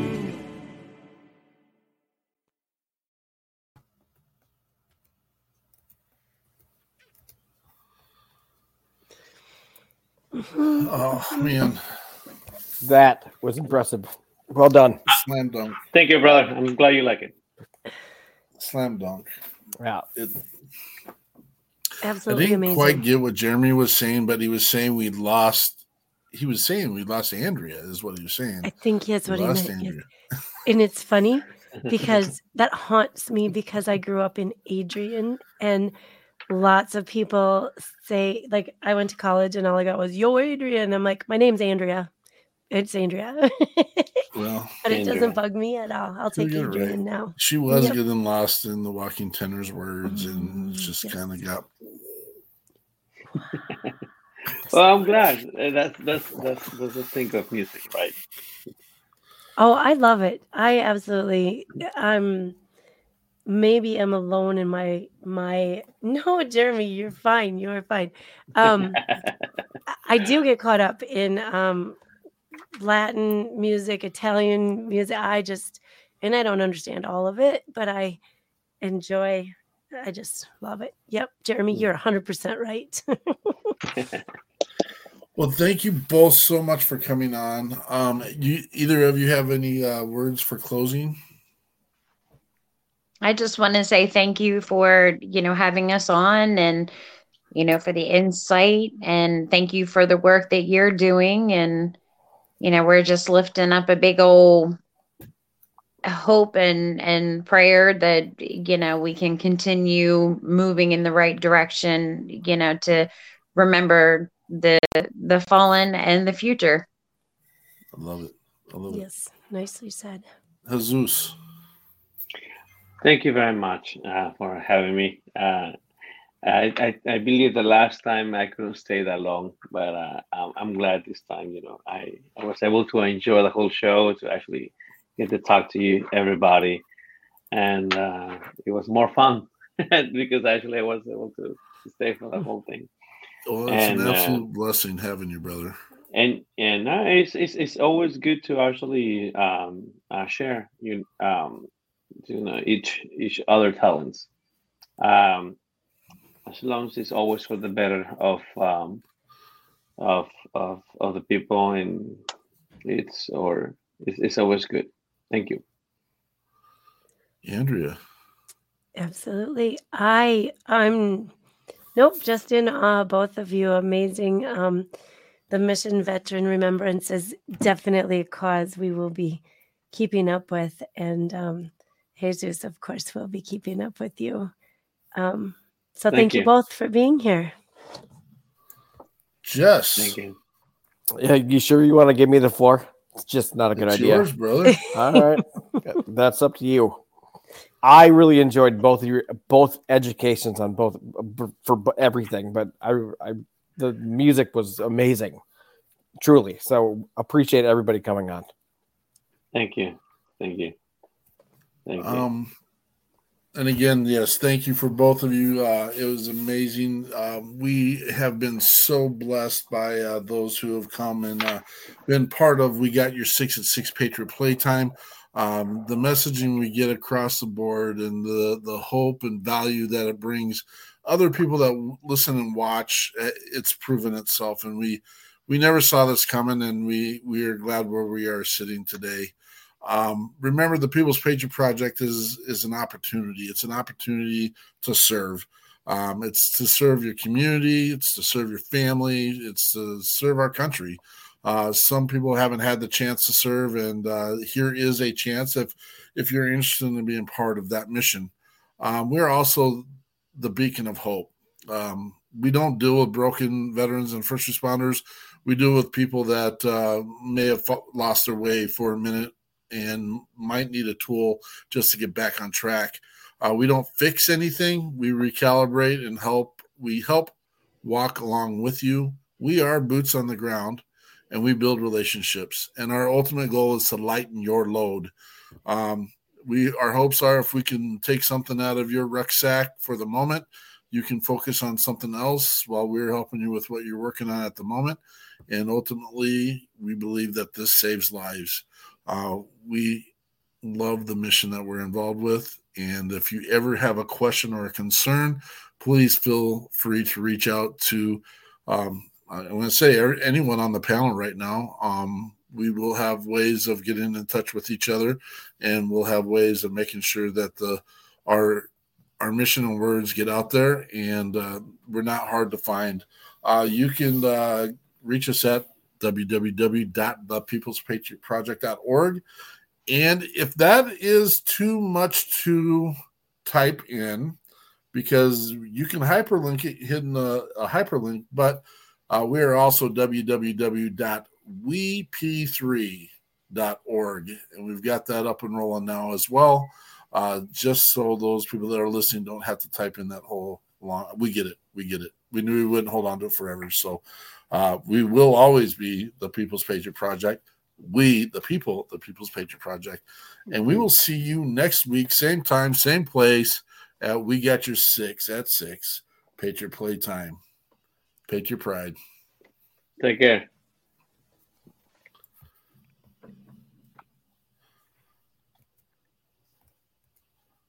Oh man, that was impressive. Well done. Slam dunk. Thank you, brother. I'm glad you like it. Slam dunk. Yeah. It, Absolutely I didn't amazing. quite get what Jeremy was saying, but he was saying we lost. He was saying we lost Andrea, is what he was saying. I think that's we what he lost meant. Andrea. Yes. And it's funny because that haunts me because I grew up in Adrian, and lots of people say, like, I went to college and all I got was "Yo, Adrian." I'm like, my name's Andrea. It's Andrea. Well, but it Andrea. doesn't bug me at all. I'll take You're Adrian right. now. She was Yep. getting lost in the Walking Tenors words, and Mm, just yes. kind of got. Well, I'm glad. Uh, That's that's that's that's the thing of music, right? Oh, I love it. I absolutely. I'm maybe I'm alone in my my. No, Jeremy, you're fine. You're fine. Um, I- I do get caught up in um Latin music, Italian music. I just, and I don't understand all of it, but I enjoy. I just love it. Yep, Jeremy, you're one hundred percent right. Well, thank you both so much for coming on. Um, you either of you have any uh, words for closing? I just want to say thank you for, you know, having us on, and, you know, for the insight, and thank you for the work that you're doing. And, you know, we're just lifting up a big old hope and, and prayer that, you know, we can continue moving in the right direction, you know, to remember the the fallen and the future. I love it. I love it. Yes, nicely said. Jesus. Thank you very much uh, for having me. Uh, I, I I believe the last time I couldn't stay that long, but uh, I'm, I'm glad this time. You know, I, I was able to enjoy the whole show, to actually get to talk to you, everybody, and uh, it was more fun because actually I was able to, to stay for the whole thing. Oh, it's and, an absolute uh, blessing having you, brother. And and uh, it's, it's it's always good to actually um, uh, share you um, you know each each other talents. Um, as long as it's always for the better of um, of of of the people, and it's or it's, it's always good. Thank you, Andrea. Absolutely. I I'm nope, just in awe, both of you. Amazing. Um, the Mission Veteran Remembrance is definitely a cause we will be keeping up with, and um, Jesus, of course, will be keeping up with you. Um, so thank, Thank you you. both for being here. Jess. thank you. Yeah, you sure you want to give me the floor? It's just not a good It's idea. yours, brother. All right, that's up to you. I really enjoyed both of your both educations on both for everything, but I, I the music was amazing, truly. So appreciate everybody coming on. Thank you, thank you, thank you. Um, and again, yes, thank you for both of you. Uh, it was amazing. Uh, we have been so blessed by uh, those who have come and uh, been part of We Got Your Six at Six Patriot Playtime. Um, the messaging we get across the board and the, the hope and value that it brings other people that listen and watch, it's proven itself. And we, we never saw this coming, and we, we are glad where we are sitting today. Um, remember, the People's Patriot Project is, is an opportunity. It's an opportunity to serve. Um, it's to serve your community. It's to serve your family. It's to serve our country. Uh, some people haven't had the chance to serve, and uh, here is a chance if if you're interested in being part of that mission. Um, we're also the beacon of hope. Um, we don't deal with broken veterans and first responders. We deal with people that uh, may have lost their way for a minute and might need a tool just to get back on track. Uh, we don't fix anything. We recalibrate and help. We help walk along with you. We are boots on the ground, and we build relationships. And our ultimate goal is to lighten your load. Um, we our hopes are if we can take something out of your rucksack for the moment, you can focus on something else while we're helping you with what you're working on at the moment. And ultimately, we believe that this saves lives. Uh, we love the mission that we're involved with. And if you ever have a question or a concern, please feel free to reach out to, um, I want to say anyone on the panel right now. Um, we will have ways of getting in touch with each other, and we'll have ways of making sure that the our our mission and words get out there, and uh, we're not hard to find. Uh, you can uh, reach us at w w w dot the peoples patriot project dot org. And if that is too much to type in, because you can hyperlink it, hidden a, a hyperlink, but uh, we are also w w w dot we p three dot org. And we've got that up and rolling now as well, uh, just so those people that are listening don't have to type in that whole long. We get it. We get it. We knew we wouldn't hold on to it forever. So uh, we will always be the People's Patriot Project. We, the people, the People's Patriot Project. And we will see you next week, same time, same place, at We Got Your Six at six, Patriot Playtime. Patriot Pride. Take care.